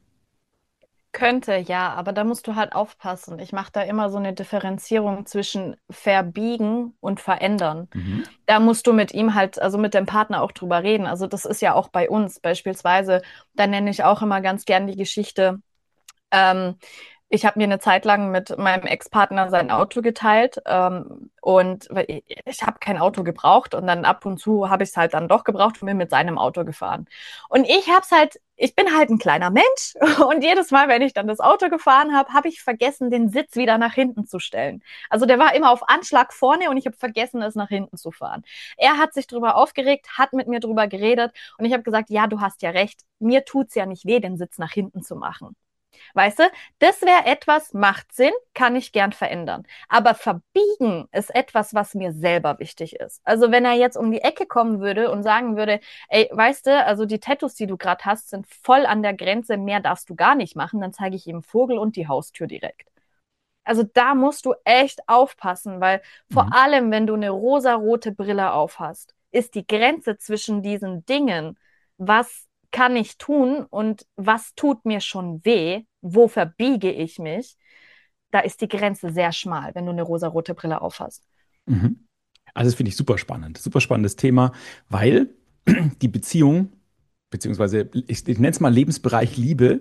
Könnte, ja, aber da musst du halt aufpassen. Ich mache da immer so eine Differenzierung zwischen verbiegen und verändern. Mhm. Da musst du mit ihm halt, also mit dem Partner auch drüber reden. Also das ist ja auch bei uns beispielsweise, da nenne ich auch immer ganz gern die Geschichte. Ähm, Ich habe mir eine Zeit lang mit meinem Ex-Partner sein Auto geteilt und ich habe kein Auto gebraucht und dann ab und zu habe ich es halt dann doch gebraucht und bin mit seinem Auto gefahren. Und ich bin halt ein kleiner Mensch und jedes Mal, wenn ich dann das Auto gefahren habe, habe ich vergessen, den Sitz wieder nach hinten zu stellen. Also der war immer auf Anschlag vorne und ich habe vergessen, es nach hinten zu fahren. Er hat sich drüber aufgeregt, hat mit mir drüber geredet und ich habe gesagt, ja, du hast ja recht, mir tut's ja nicht weh, den Sitz nach hinten zu machen. Weißt du, das wäre etwas, macht Sinn, kann ich gern verändern. Aber verbiegen ist etwas, was mir selber wichtig ist. Also wenn er jetzt um die Ecke kommen würde und sagen würde, ey, weißt du, also die Tattoos, die du gerade hast, sind voll an der Grenze, mehr darfst du gar nicht machen, dann zeige ich ihm Vogel und die Haustür direkt. Also da musst du echt aufpassen, weil vor Mhm. allem, wenn du eine rosarote Brille aufhast, ist die Grenze zwischen diesen Dingen, was kann ich tun und was tut mir schon weh, wo verbiege ich mich, da ist die Grenze sehr schmal, wenn du eine rosarote Brille aufhast. Mhm. Also das finde ich super spannend, super spannendes Thema, weil die Beziehung, beziehungsweise ich nenne es mal Lebensbereich Liebe,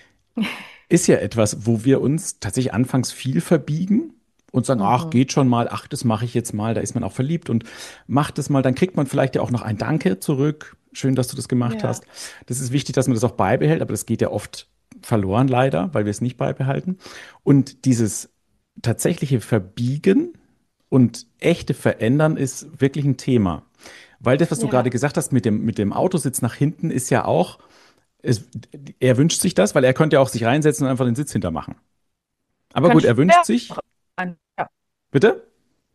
ist ja etwas, wo wir uns tatsächlich anfangs viel verbiegen und sagen, ach, Mhm. geht schon mal, ach, das mache ich jetzt mal, da ist man auch verliebt und macht es mal, dann kriegt man vielleicht ja auch noch ein Danke zurück. Schön, dass du das gemacht Ja, hast. Das ist wichtig, dass man das auch beibehält, aber das geht ja oft verloren leider, weil wir es nicht beibehalten. Und dieses tatsächliche Verbiegen und echte Verändern ist wirklich ein Thema. Weil das, was du ja, gerade gesagt hast mit dem Autositz nach hinten, ist ja auch, es, er wünscht sich das, weil er könnte ja auch sich reinsetzen und einfach den Sitz hintermachen. Aber gut, könnte er wünscht er sich, auch machen. Ja. bitte?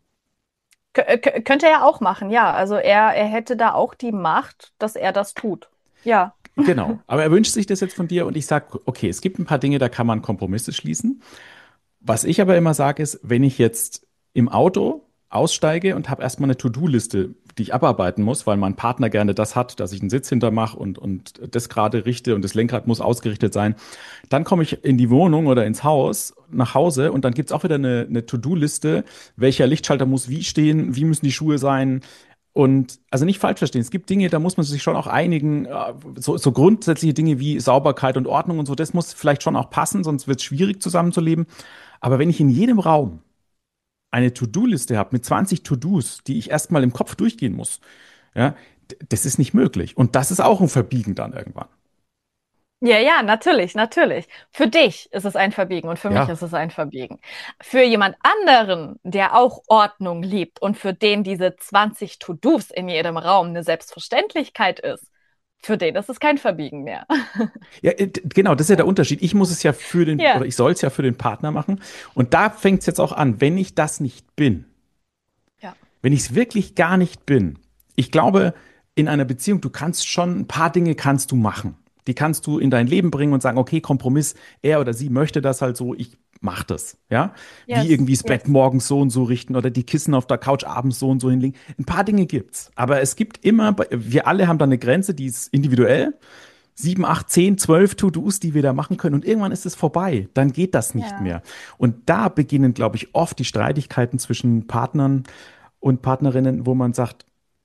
Könnte er auch machen, ja. Also er hätte da auch die Macht, dass er das tut. Ja. Genau. Aber er wünscht sich das jetzt von dir und ich sage, okay, es gibt ein paar Dinge, da kann man Kompromisse schließen. Was ich aber immer sage, ist, wenn ich jetzt im Auto aussteige und habe erstmal eine To-Do-Liste, die ich abarbeiten muss, weil mein Partner gerne das hat, dass ich einen Sitz hintermache und das gerade richte und das Lenkrad muss ausgerichtet sein, dann komme ich in die Wohnung oder ins Haus, nach Hause und dann gibt's auch wieder eine To-Do-Liste, welcher Lichtschalter muss wie stehen, wie müssen die Schuhe sein. Und also nicht falsch verstehen, es gibt Dinge, da muss man sich schon auch einigen, so grundsätzliche Dinge wie Sauberkeit und Ordnung und so, das muss vielleicht schon auch passen, sonst wird es schwierig zusammenzuleben. Aber wenn ich in jedem Raum eine To-Do-Liste habe mit 20 To-Dos, die ich erstmal im Kopf durchgehen muss, ja, das ist nicht möglich. Und das ist auch ein Verbiegen dann irgendwann. Ja, ja, natürlich, natürlich. Für dich ist es ein Verbiegen und für mich Ja, ist es ein Verbiegen. Für jemand anderen, der auch Ordnung liebt und für den diese 20 To-Dos in jedem Raum eine Selbstverständlichkeit ist, für den ist es kein Verbiegen mehr. ja, genau, das ist ja der Unterschied. Ich muss es ja für den, oder Ja, ich soll es ja für den Partner machen. Und da fängt es jetzt auch an, wenn ich das nicht bin, ja, wenn ich es wirklich gar nicht bin, ich glaube, in einer Beziehung, du kannst schon ein paar Dinge kannst du machen. Die kannst du in dein Leben bringen und sagen, okay, Kompromiss, er oder sie möchte das halt so, ich mach das, ja? Wie Yes, irgendwie das Bett yes. morgens so und so richten oder die Kissen auf der Couch abends so und so hinlegen. Ein paar Dinge gibt's. Aber es gibt immer, wir alle haben da eine Grenze, die ist individuell. 7, 8, 10, 12 To-Dos, die wir da machen können. Und irgendwann ist es vorbei. Dann geht das nicht Ja, mehr. Und da beginnen, glaube ich, oft die Streitigkeiten zwischen Partnern und Partnerinnen, wo man sagt,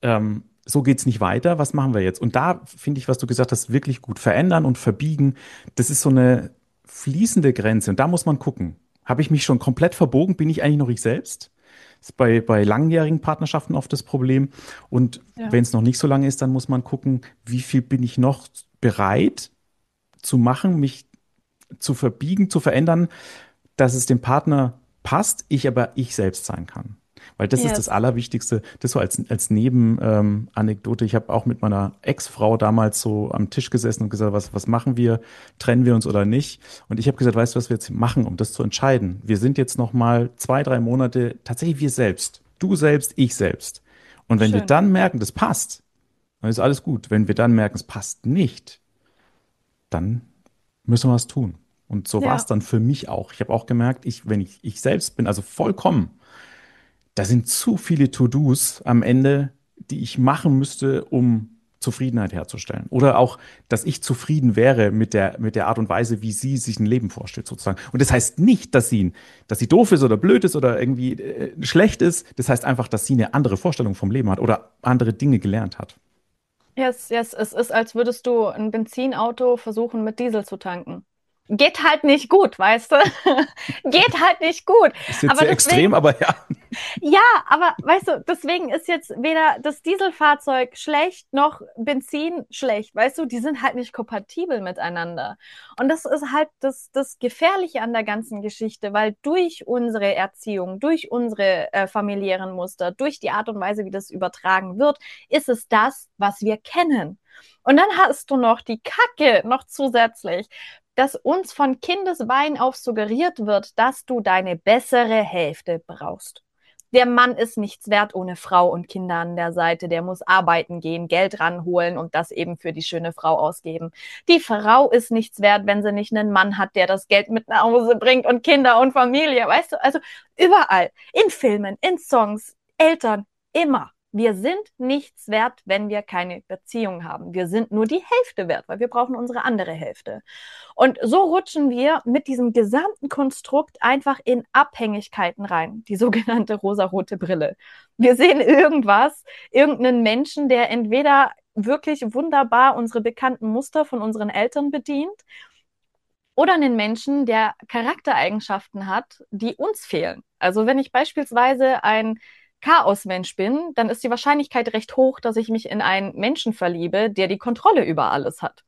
so geht's nicht weiter, was machen wir jetzt? Und da finde ich, was du gesagt hast, wirklich gut. Verändern und verbiegen, das ist so eine fließende Grenze. Und da muss man gucken. Habe ich mich schon komplett verbogen? Bin ich eigentlich noch ich selbst? Das ist bei langjährigen Partnerschaften oft das Problem. Und ja. wenn es noch nicht so lange ist, dann muss man gucken, wie viel bin ich noch bereit zu machen, mich zu verbiegen, zu verändern, dass es dem Partner passt, ich aber ich selbst sein kann. Weil das ist das Yes. Allerwichtigste, das so als Nebenanekdote. Ich habe auch mit meiner Ex-Frau damals so am Tisch gesessen und gesagt, was machen wir? Trennen wir uns oder nicht? Und ich habe gesagt, weißt du, was wir jetzt machen, um das zu entscheiden? Wir sind jetzt noch mal 2, 3 Monate tatsächlich wir selbst. Du selbst, ich selbst. Und wenn wir Schön. dann merken, das passt, dann ist alles gut. Wenn wir dann merken, es passt nicht, dann müssen wir was tun. Und so war es Ja. dann für mich auch. Ich habe auch gemerkt, wenn ich selbst bin, also vollkommen, da sind zu viele To-Dos am Ende, die ich machen müsste, um Zufriedenheit herzustellen. Oder auch, dass ich zufrieden wäre mit der Art und Weise, wie sie sich ein Leben vorstellt, sozusagen. Und das heißt nicht, dass sie doof ist oder blöd ist oder irgendwie schlecht ist. Das heißt einfach, dass sie eine andere Vorstellung vom Leben hat oder andere Dinge gelernt hat. Yes, yes. Es ist, als würdest du ein Benzinauto versuchen, mit Diesel zu tanken. Geht halt nicht gut, weißt du? Geht halt nicht gut. Ist jetzt Aber sehr extrem, deswegen, aber ja. ja, aber weißt du, deswegen ist jetzt weder das Dieselfahrzeug schlecht noch Benzin schlecht. Weißt du, die sind halt nicht kompatibel miteinander. Und das ist halt das Gefährliche an der ganzen Geschichte, weil durch unsere Erziehung, durch unsere familiären Muster, durch die Art und Weise, wie das übertragen wird, ist es das, was wir kennen. Und dann hast du noch die Kacke noch zusätzlich, dass uns von Kindesbein auf suggeriert wird, dass du deine bessere Hälfte brauchst. Der Mann ist nichts wert ohne Frau und Kinder an der Seite. Der muss arbeiten gehen, Geld ranholen und das eben für die schöne Frau ausgeben. Die Frau ist nichts wert, wenn sie nicht einen Mann hat, der das Geld mit nach Hause bringt und Kinder und Familie. Weißt du, also überall, in Filmen, in Songs, Eltern, immer. Wir sind nichts wert, wenn wir keine Beziehung haben. Wir sind nur die Hälfte wert, weil wir brauchen unsere andere Hälfte. Und so rutschen wir mit diesem gesamten Konstrukt einfach in Abhängigkeiten rein, die sogenannte rosarote Brille. Wir sehen irgendwas, irgendeinen Menschen, der entweder wirklich wunderbar unsere bekannten Muster von unseren Eltern bedient oder einen Menschen, der Charaktereigenschaften hat, die uns fehlen. Also wenn ich beispielsweise ein Chaosmensch bin, dann ist die Wahrscheinlichkeit recht hoch, dass ich mich in einen Menschen verliebe, der die Kontrolle über alles hat.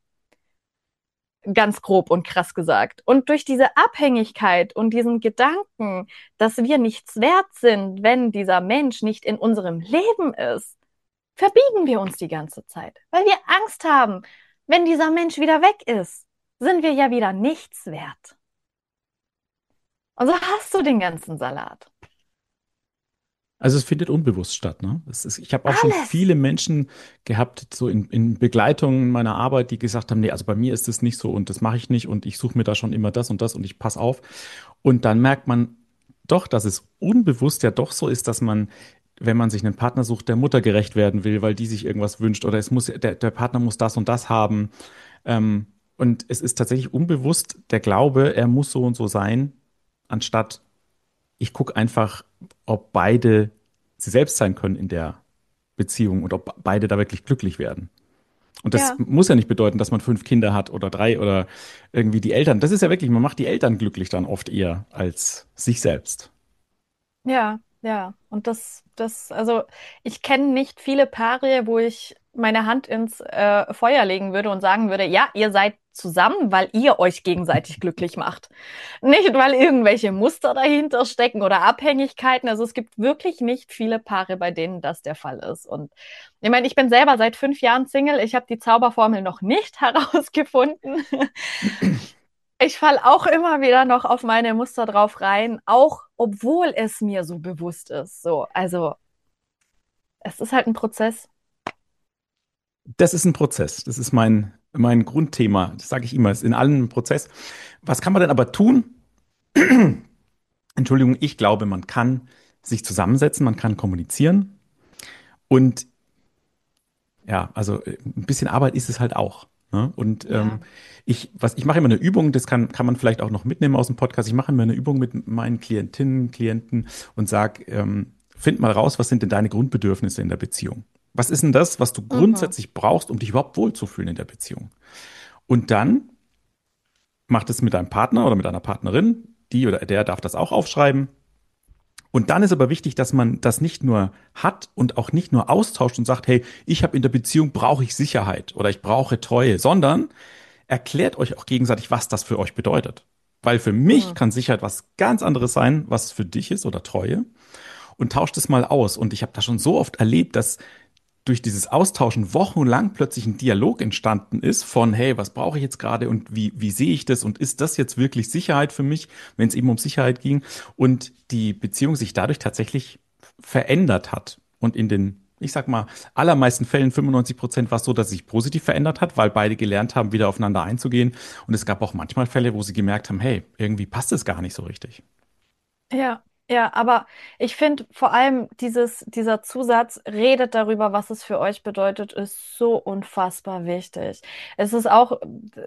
Ganz grob und krass gesagt. Und durch diese Abhängigkeit und diesen Gedanken, dass wir nichts wert sind, wenn dieser Mensch nicht in unserem Leben ist, verbiegen wir uns die ganze Zeit, weil wir Angst haben, wenn dieser Mensch wieder weg ist, sind wir ja wieder nichts wert. Und so hast du den ganzen Salat. Also es findet unbewusst statt, ne? Ich habe auch schon Alles. viele Menschen gehabt, so in Begleitung meiner Arbeit, die gesagt haben, nee, also bei mir ist es nicht so und das mache ich nicht und ich suche mir da schon immer das und das und ich pass auf. Und dann merkt man doch, dass es unbewusst ja doch so ist, dass man, wenn man sich einen Partner sucht, der Mutter gerecht werden will, weil die sich irgendwas wünscht oder der Partner muss das und das haben. Und es ist tatsächlich unbewusst der Glaube, er muss so und so sein, anstatt ich gucke einfach, ob beide sie selbst sein können in der Beziehung und ob beide da wirklich glücklich werden. Und das Ja, muss ja nicht bedeuten, dass man 5 Kinder hat oder 3 oder irgendwie die Eltern. Das ist ja wirklich, man macht die Eltern glücklich dann oft eher als sich selbst. ja, ja. Und also ich kenne nicht viele Paare, wo ich meine Hand ins Feuer legen würde und sagen würde, ja, ihr seid zusammen, weil ihr euch gegenseitig glücklich macht. Nicht, weil irgendwelche Muster dahinter stecken oder Abhängigkeiten. Also es gibt wirklich nicht viele Paare, bei denen das der Fall ist. Und ich meine, ich bin selber seit 5 Jahren Single. Ich habe die Zauberformel noch nicht herausgefunden. Ich falle auch immer wieder noch auf meine Muster drauf rein, auch obwohl es mir so bewusst ist. So, also es ist halt ein Prozess. Das ist ein Prozess. Das ist mein Grundthema. Das sage ich immer, ist in allem ein Prozess. Was kann man denn aber tun? Entschuldigung, ich glaube, man kann sich zusammensetzen, man kann kommunizieren und ja, also ein bisschen Arbeit ist es halt auch. Ne? Und Ja. ich mache immer eine Übung, das kann man vielleicht auch noch mitnehmen aus dem Podcast. Ich mache immer eine Übung mit meinen Klientinnen, Klienten und sage, find mal raus, was sind denn deine Grundbedürfnisse in der Beziehung? Was ist denn das, was du Mhm. grundsätzlich brauchst, um dich überhaupt wohlzufühlen in der Beziehung? Und dann mach das mit deinem Partner oder mit deiner Partnerin, die oder der darf das auch aufschreiben. Und dann ist aber wichtig, dass man das nicht nur hat und auch nicht nur austauscht und sagt, hey, ich habe in der Beziehung brauche ich Sicherheit oder ich brauche Treue, sondern erklärt euch auch gegenseitig, was das für euch bedeutet. Weil für mich Mhm. kann Sicherheit was ganz anderes sein, was für dich ist oder Treue und tauscht es mal aus. Und ich habe das schon so oft erlebt, dass durch dieses Austauschen wochenlang plötzlich ein Dialog entstanden ist von, hey, was brauche ich jetzt gerade und wie sehe ich das und ist das jetzt wirklich Sicherheit für mich, wenn es eben um Sicherheit ging und die Beziehung sich dadurch tatsächlich verändert hat. Und in den, ich sag mal, allermeisten Fällen, 95% war es so, dass es sich positiv verändert hat, weil beide gelernt haben, wieder aufeinander einzugehen. Und es gab auch manchmal Fälle, wo sie gemerkt haben, hey, irgendwie passt es gar nicht so richtig. Ja, ja, aber ich finde vor allem dieser Zusatz, redet darüber, was es für euch bedeutet, ist so unfassbar wichtig. Es ist auch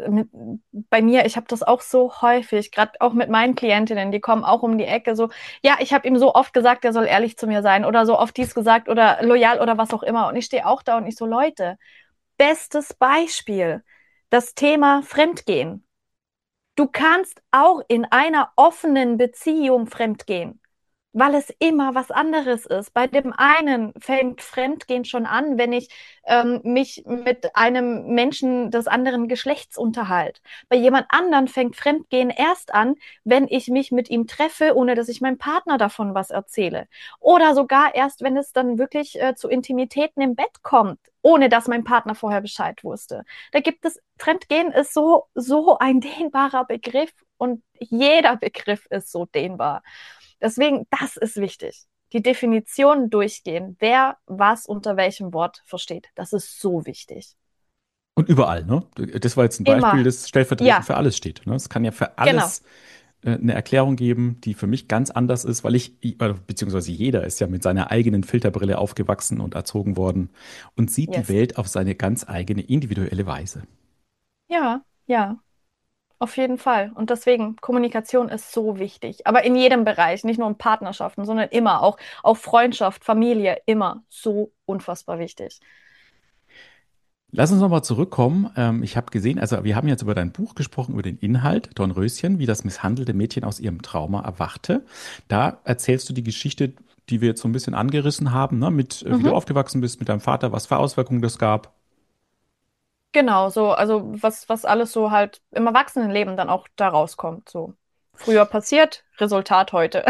bei mir, ich habe das auch so häufig, gerade auch mit meinen Klientinnen, die kommen auch um die Ecke so, ja, ich habe ihm so oft gesagt, er soll ehrlich zu mir sein oder so oft dies gesagt oder loyal oder was auch immer. Und ich stehe auch da und ich so, Leute, bestes Beispiel, das Thema Fremdgehen. Du kannst auch in einer offenen Beziehung fremdgehen, weil es immer was anderes ist. Bei dem einen fängt Fremdgehen schon an, wenn ich mich mit einem Menschen des anderen Geschlechts unterhalte. Bei jemand anderen fängt Fremdgehen erst an, wenn ich mich mit ihm treffe, ohne dass ich meinem Partner davon was erzähle. Oder sogar erst, wenn es dann wirklich zu Intimitäten im Bett kommt, ohne dass mein Partner vorher Bescheid wusste. Da gibt es, Fremdgehen ist so ein dehnbarer Begriff und jeder Begriff ist so dehnbar. Deswegen, das ist wichtig. Die Definition durchgehen, wer was unter welchem Wort versteht. Das ist so wichtig. Und überall, ne? Das war jetzt ein Beispiel, Immer. das stellvertretend Ja, für alles steht. Ne? Es kann ja für genau. alles eine Erklärung geben, die für mich ganz anders ist, weil beziehungsweise jeder ist ja mit seiner eigenen Filterbrille aufgewachsen und erzogen worden und sieht die Yes. Welt auf seine ganz eigene individuelle Weise. Ja, ja, auf jeden Fall. Und deswegen, Kommunikation ist so wichtig. Aber in jedem Bereich, nicht nur in Partnerschaften, sondern immer, auch Freundschaft, Familie, immer so unfassbar wichtig. Lass uns nochmal zurückkommen. Ich habe gesehen, also wir haben jetzt über dein Buch gesprochen, über den Inhalt, Dornröschen, wie das misshandelte Mädchen aus ihrem Trauma erwachte. Da erzählst du die Geschichte, die wir jetzt so ein bisschen angerissen haben, ne, mit wie du Mhm. aufgewachsen bist mit deinem Vater, was für Auswirkungen das gab. Genau, so, also was alles so halt im Erwachsenenleben dann auch da rauskommt. So früher passiert, Resultat heute.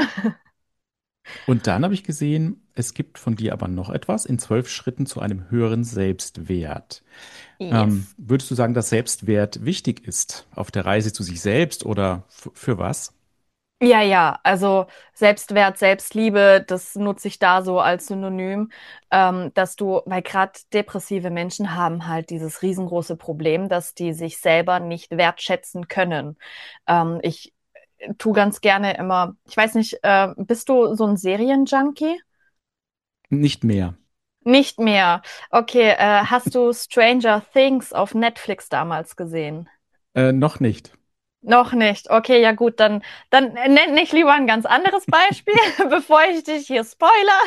Und dann habe ich gesehen, es gibt von dir aber noch etwas in 12 Schritten zu einem höheren Selbstwert. Yes. Würdest du sagen, dass Selbstwert wichtig ist auf der Reise zu sich selbst oder für was? Ja, ja, also Selbstwert, Selbstliebe, das nutze ich da so als Synonym, dass du, weil gerade depressive Menschen haben halt dieses riesengroße Problem, dass die sich selber nicht wertschätzen können. Ich tu ganz gerne immer, ich weiß nicht, bist du so ein Serienjunkie? Nicht mehr. Nicht mehr. Okay, hast du Stranger Things auf Netflix damals gesehen? Noch nicht. Noch nicht. Okay, ja gut, dann nenn nicht lieber ein ganz anderes Beispiel, bevor ich dich hier spoiler.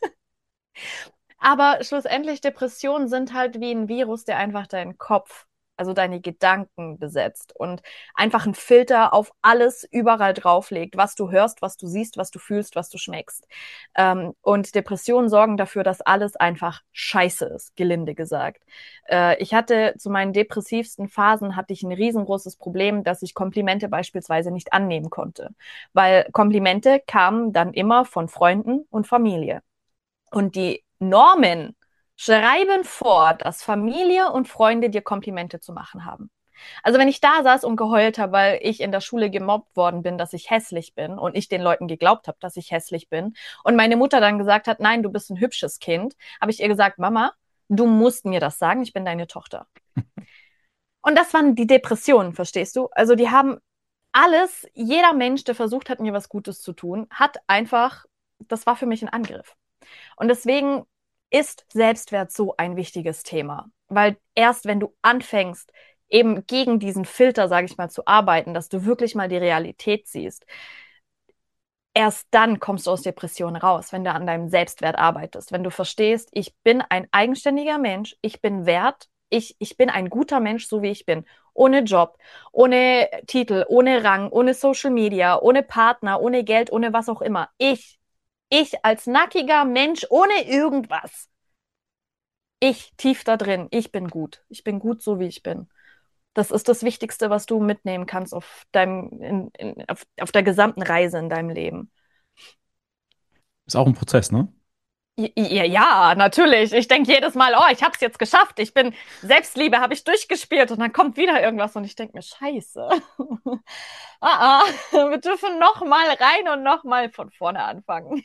Aber schlussendlich, Depressionen sind halt wie ein Virus, der einfach deinen Kopf, also deine Gedanken besetzt und einfach einen Filter auf alles überall drauflegt, was du hörst, was du siehst, was du fühlst, was du schmeckst. Und Depressionen sorgen dafür, dass alles einfach scheiße ist, gelinde gesagt. Ich hatte zu meinen depressivsten Phasen hatte ich ein riesengroßes Problem, dass ich Komplimente beispielsweise nicht annehmen konnte, weil Komplimente kamen dann immer von Freunden und Familie. Und die Normen schreiben vor, dass Familie und Freunde dir Komplimente zu machen haben. Also wenn ich da saß und geheult habe, weil ich in der Schule gemobbt worden bin, dass ich hässlich bin und ich den Leuten geglaubt habe, dass ich hässlich bin und meine Mutter dann gesagt hat, nein, du bist ein hübsches Kind, habe ich ihr gesagt, Mama, Du musst mir das sagen, ich bin deine Tochter. Und das waren die Depressionen, verstehst du? Also die haben alles, jeder Mensch, der versucht hat, mir was Gutes zu tun, hat einfach, das war für mich ein Angriff. Und deswegen ist Selbstwert so ein wichtiges Thema. Weil erst wenn du anfängst, eben gegen diesen Filter, sage ich mal, zu arbeiten, dass du wirklich mal die Realität siehst, erst dann kommst du aus Depressionen raus, wenn du an deinem Selbstwert arbeitest. Wenn du verstehst, ich bin ein eigenständiger Mensch, ich bin wert, ich bin ein guter Mensch, so wie ich bin. Ohne Job, ohne Titel, ohne Rang, ohne Social Media, ohne Partner, ohne Geld, ohne was auch immer. Ich als nackiger Mensch ohne irgendwas. Ich tief da drin, ich bin gut. Ich bin gut, so wie ich bin. Das ist das Wichtigste, was du mitnehmen kannst auf auf der gesamten Reise in deinem Leben. Ist auch ein Prozess, ne? Ja, ja, natürlich. Ich denke jedes Mal, oh, ich habe es jetzt geschafft. Ich bin Selbstliebe, habe ich durchgespielt und dann kommt wieder irgendwas und ich denke mir, Scheiße. Wir dürfen noch mal rein und noch mal von vorne anfangen.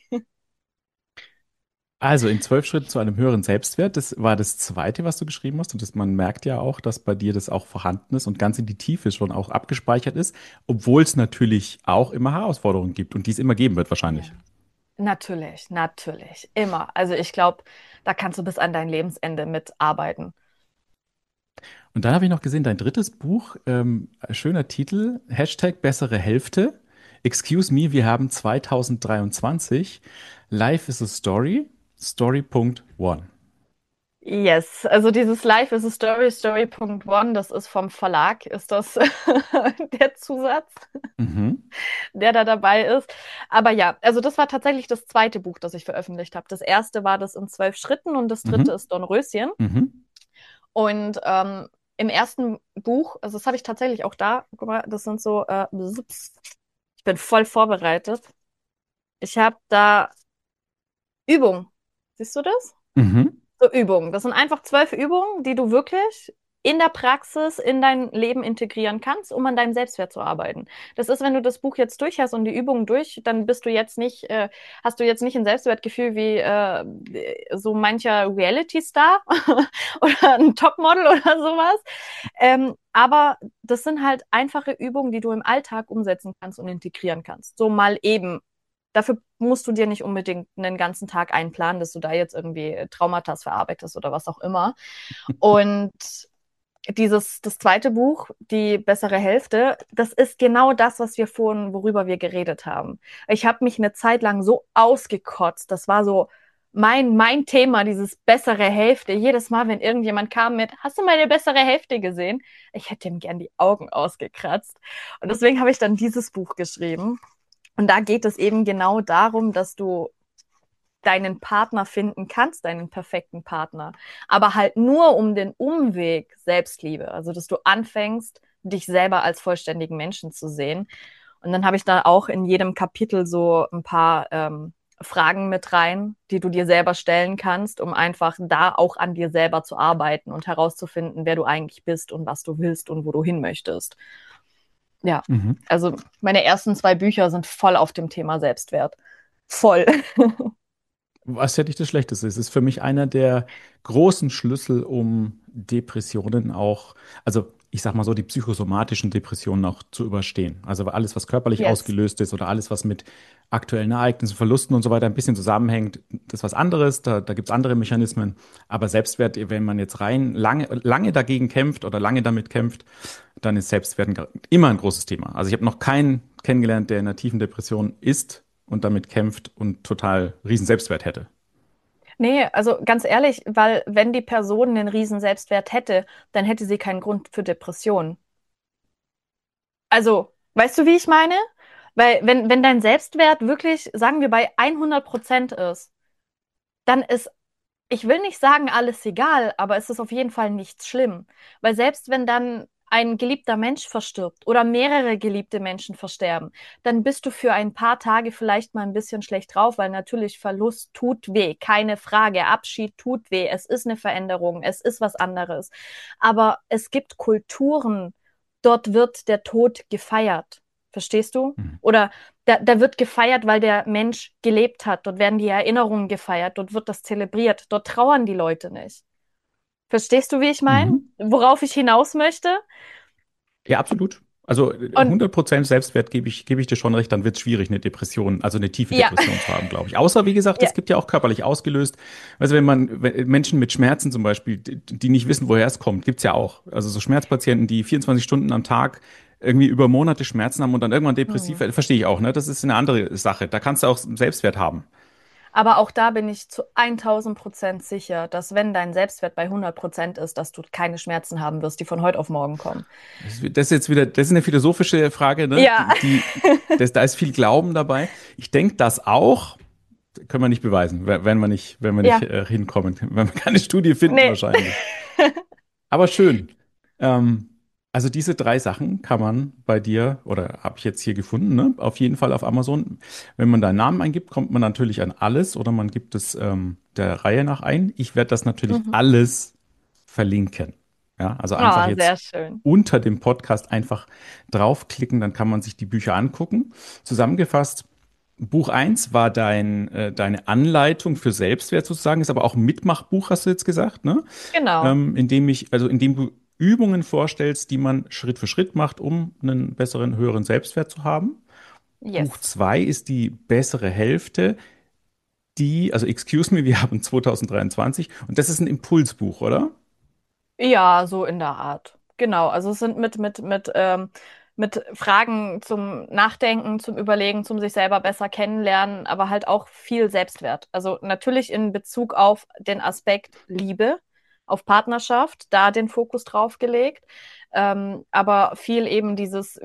Also in 12 Schritten zu einem höheren Selbstwert, das war das zweite, was du geschrieben hast. Und man merkt ja auch, dass bei dir das auch vorhanden ist und ganz in die Tiefe schon auch abgespeichert ist, obwohl es natürlich auch immer Herausforderungen gibt und die es immer geben wird Ja. wahrscheinlich. Natürlich, natürlich, immer. Also ich glaube, da kannst du bis an dein Lebensende mitarbeiten. Und dann habe ich noch gesehen, dein drittes Buch, schöner Titel, Hashtag bessere Hälfte. Excuse me, wir haben 2023. Life is a Story, Story.one. Yes, also dieses Life is a Story, Story.one, das ist vom Verlag, ist das der Zusatz, Mhm. der da dabei ist. Aber ja, also das war tatsächlich das zweite Buch, das ich veröffentlicht habe. Das erste war das in 12 Schritten und das dritte Mhm. ist Dornröschen. Mhm. Und im ersten Buch, also das habe ich tatsächlich auch da, guck mal, das sind so, ich bin voll vorbereitet. Ich habe da Übungen. Siehst du das? Mhm. So Übungen. Das sind einfach 12 Übungen, die du wirklich in der Praxis in dein Leben integrieren kannst, um an deinem Selbstwert zu arbeiten. Das ist, wenn du das Buch jetzt durch hast und die Übungen durch, dann bist du jetzt nicht, hast du jetzt nicht ein Selbstwertgefühl wie so mancher Reality-Star oder ein Topmodel oder sowas. Aber das sind halt einfache Übungen, die du im Alltag umsetzen kannst und integrieren kannst. So mal eben. Dafür musst du dir nicht unbedingt einen ganzen Tag einplanen, dass du da jetzt irgendwie Traumata verarbeitest oder was auch immer. Und das zweite Buch, Die bessere Hälfte, das ist genau das, was wir vorhin, worüber wir geredet haben. Ich habe mich eine Zeit lang so ausgekotzt. Das war so mein Thema, dieses bessere Hälfte. Jedes Mal, wenn irgendjemand kam mit, hast du meine bessere Hälfte gesehen? Ich hätte ihm gern die Augen ausgekratzt. Und deswegen habe ich dann dieses Buch geschrieben. Und da geht es eben genau darum, dass du deinen Partner finden kannst, deinen perfekten Partner, aber halt nur um den Umweg Selbstliebe, also dass du anfängst, dich selber als vollständigen Menschen zu sehen. Und dann habe ich da auch in jedem Kapitel so ein paar Fragen mit rein, die du dir selber stellen kannst, um einfach da auch an dir selber zu arbeiten und herauszufinden, wer du eigentlich bist und was du willst und wo du hin möchtest. Ja, Mhm. also meine ersten 2 Bücher sind voll auf dem Thema Selbstwert. Voll. Was ja nicht das Schlechteste ist, ist für mich einer der großen Schlüssel, um Depressionen auch, also ich sag mal so, die psychosomatischen Depressionen auch zu überstehen. Also alles, was körperlich Yes. ausgelöst ist oder alles, was mit aktuellen Ereignissen, Verlusten und so weiter ein bisschen zusammenhängt, das ist was anderes, da gibt es andere Mechanismen. Aber Selbstwert, wenn man jetzt rein lange dagegen kämpft oder lange damit kämpft, dann ist Selbstwert immer ein großes Thema. Also ich habe noch keinen kennengelernt, der in einer tiefen Depression ist und damit kämpft und total riesen Selbstwert hätte. Nee, also ganz ehrlich, weil wenn die Person einen riesen Selbstwert hätte, dann hätte sie keinen Grund für Depressionen. Also, weißt du, wie ich meine? Weil wenn dein Selbstwert wirklich, sagen wir, bei 100% ist, dann ist, ich will nicht sagen alles egal, aber es ist auf jeden Fall nichts schlimm. Weil selbst wenn dann ein geliebter Mensch verstirbt oder mehrere geliebte Menschen versterben, dann bist du für ein paar Tage vielleicht mal ein bisschen schlecht drauf, weil natürlich Verlust tut weh, keine Frage. Abschied tut weh, es ist eine Veränderung, es ist was anderes. Aber es gibt Kulturen, dort wird der Tod gefeiert. Verstehst du? Mhm. Oder da wird gefeiert, weil der Mensch gelebt hat. Dort werden die Erinnerungen gefeiert. Dort wird das zelebriert. Dort trauern die Leute nicht. Verstehst du, wie ich meine? Worauf ich hinaus möchte? Ja, absolut. Also Und 100% Selbstwert gebe ich dir schon recht, dann wird es schwierig, eine Depression, also eine tiefe ja, Depression zu haben, glaube ich. Außer, wie gesagt, ja, es gibt ja auch körperlich ausgelöst. Also wenn Menschen mit Schmerzen zum Beispiel, die nicht wissen, woher es kommt, gibt's ja auch. Also so Schmerzpatienten, die 24 Stunden am Tag irgendwie über Monate Schmerzen haben und dann irgendwann depressiv werden, verstehe ich auch, ne? Das ist eine andere Sache. Da kannst du auch Selbstwert haben. aber auch da bin ich zu 1000% sicher, dass wenn dein Selbstwert bei 100% ist, dass du keine Schmerzen haben wirst, die von heute auf morgen kommen. Das ist jetzt wieder, das ist eine philosophische Frage, ne? Ja, Da ist viel Glauben dabei. Ich denke das auch. Können wir nicht beweisen, wenn wir nicht ja, hinkommen, wenn wir keine Studie finden nee. wahrscheinlich. Aber schön. Ähm, also diese 3 Sachen kann man bei dir, oder habe ich jetzt hier gefunden, ne? Auf jeden Fall auf Amazon. Wenn man deinen Namen eingibt, kommt man natürlich an alles oder man gibt es der Reihe nach ein. Ich werde das natürlich Mhm. alles verlinken. Ja, also einfach Oh, jetzt sehr schön. unter dem Podcast einfach draufklicken, dann kann man sich die Bücher angucken. Zusammengefasst, Buch 1 war deine Anleitung für Selbstwert sozusagen, ist aber auch ein Mitmachbuch, hast du jetzt gesagt, ne? Genau. In dem du Übungen vorstellst, die man Schritt für Schritt macht, um einen besseren, höheren Selbstwert zu haben. Buch Yes. 2 ist die bessere Hälfte, also excuse me, wir haben 2023 und das ist ein Impulsbuch, oder? Ja, so in der Art. Genau. Also es sind mit Fragen zum Nachdenken, zum Überlegen, zum sich selber besser kennenlernen, aber halt auch viel Selbstwert. Also natürlich in Bezug auf den Aspekt Liebe, auf Partnerschaft, da den Fokus drauf gelegt. Aber viel eben dieses,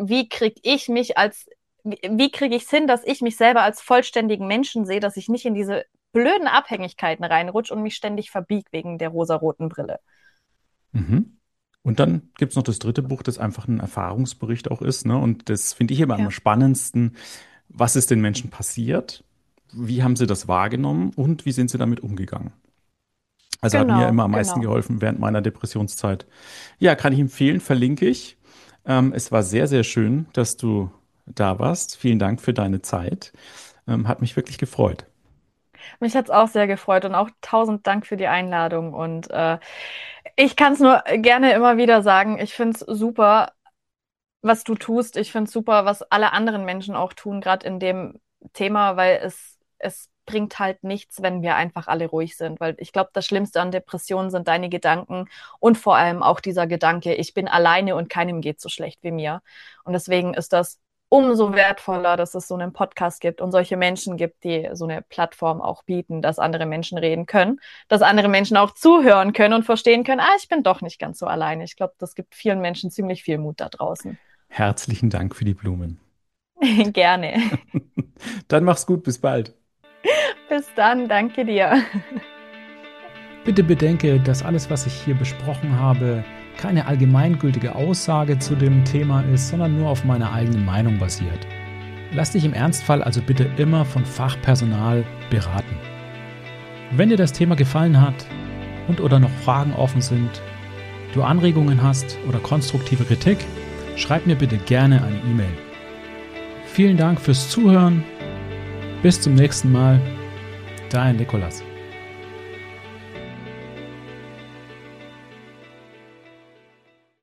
wie kriege ich es hin, dass ich mich selber als vollständigen Menschen sehe, dass ich nicht in diese blöden Abhängigkeiten reinrutsche und mich ständig verbieg wegen der rosaroten Brille. Mhm. Und dann gibt es noch das dritte Buch, das einfach ein Erfahrungsbericht auch ist, ne? Und das finde ich immer am Ja, spannendsten. Was ist den Menschen passiert? Wie haben sie das wahrgenommen und wie sind sie damit umgegangen? Also hat mir genau, immer am meisten genau. geholfen während meiner Depressionszeit. Ja, kann ich empfehlen, verlinke ich. Es war sehr, sehr schön, dass du da warst. Vielen Dank für deine Zeit. Hat mich wirklich gefreut. Mich hat's auch sehr gefreut und auch 1000 Dank für die Einladung. Und ich kann es nur gerne immer wieder sagen, ich find's super, was du tust. Ich find's super, was alle anderen Menschen auch tun, gerade in dem Thema, weil es bringt halt nichts, wenn wir einfach alle ruhig sind. Weil ich glaube, das Schlimmste an Depressionen sind deine Gedanken und vor allem auch dieser Gedanke, ich bin alleine und keinem geht so schlecht wie mir. Und deswegen ist das umso wertvoller, dass es so einen Podcast gibt und solche Menschen gibt, die so eine Plattform auch bieten, dass andere Menschen reden können, dass andere Menschen auch zuhören können und verstehen können, ich bin doch nicht ganz so alleine. Ich glaube, das gibt vielen Menschen ziemlich viel Mut da draußen. Herzlichen Dank für die Blumen. Gerne. Dann mach's gut, bis bald. Bis dann, danke dir. Bitte bedenke, dass alles, was ich hier besprochen habe, keine allgemeingültige Aussage zu dem Thema ist, sondern nur auf meiner eigenen Meinung basiert. Lass dich im Ernstfall also bitte immer von Fachpersonal beraten. Wenn dir das Thema gefallen hat und oder noch Fragen offen sind, du Anregungen hast oder konstruktive Kritik, schreib mir bitte gerne eine E-Mail. Vielen Dank fürs Zuhören. Bis zum nächsten Mal. Dein Nikolas.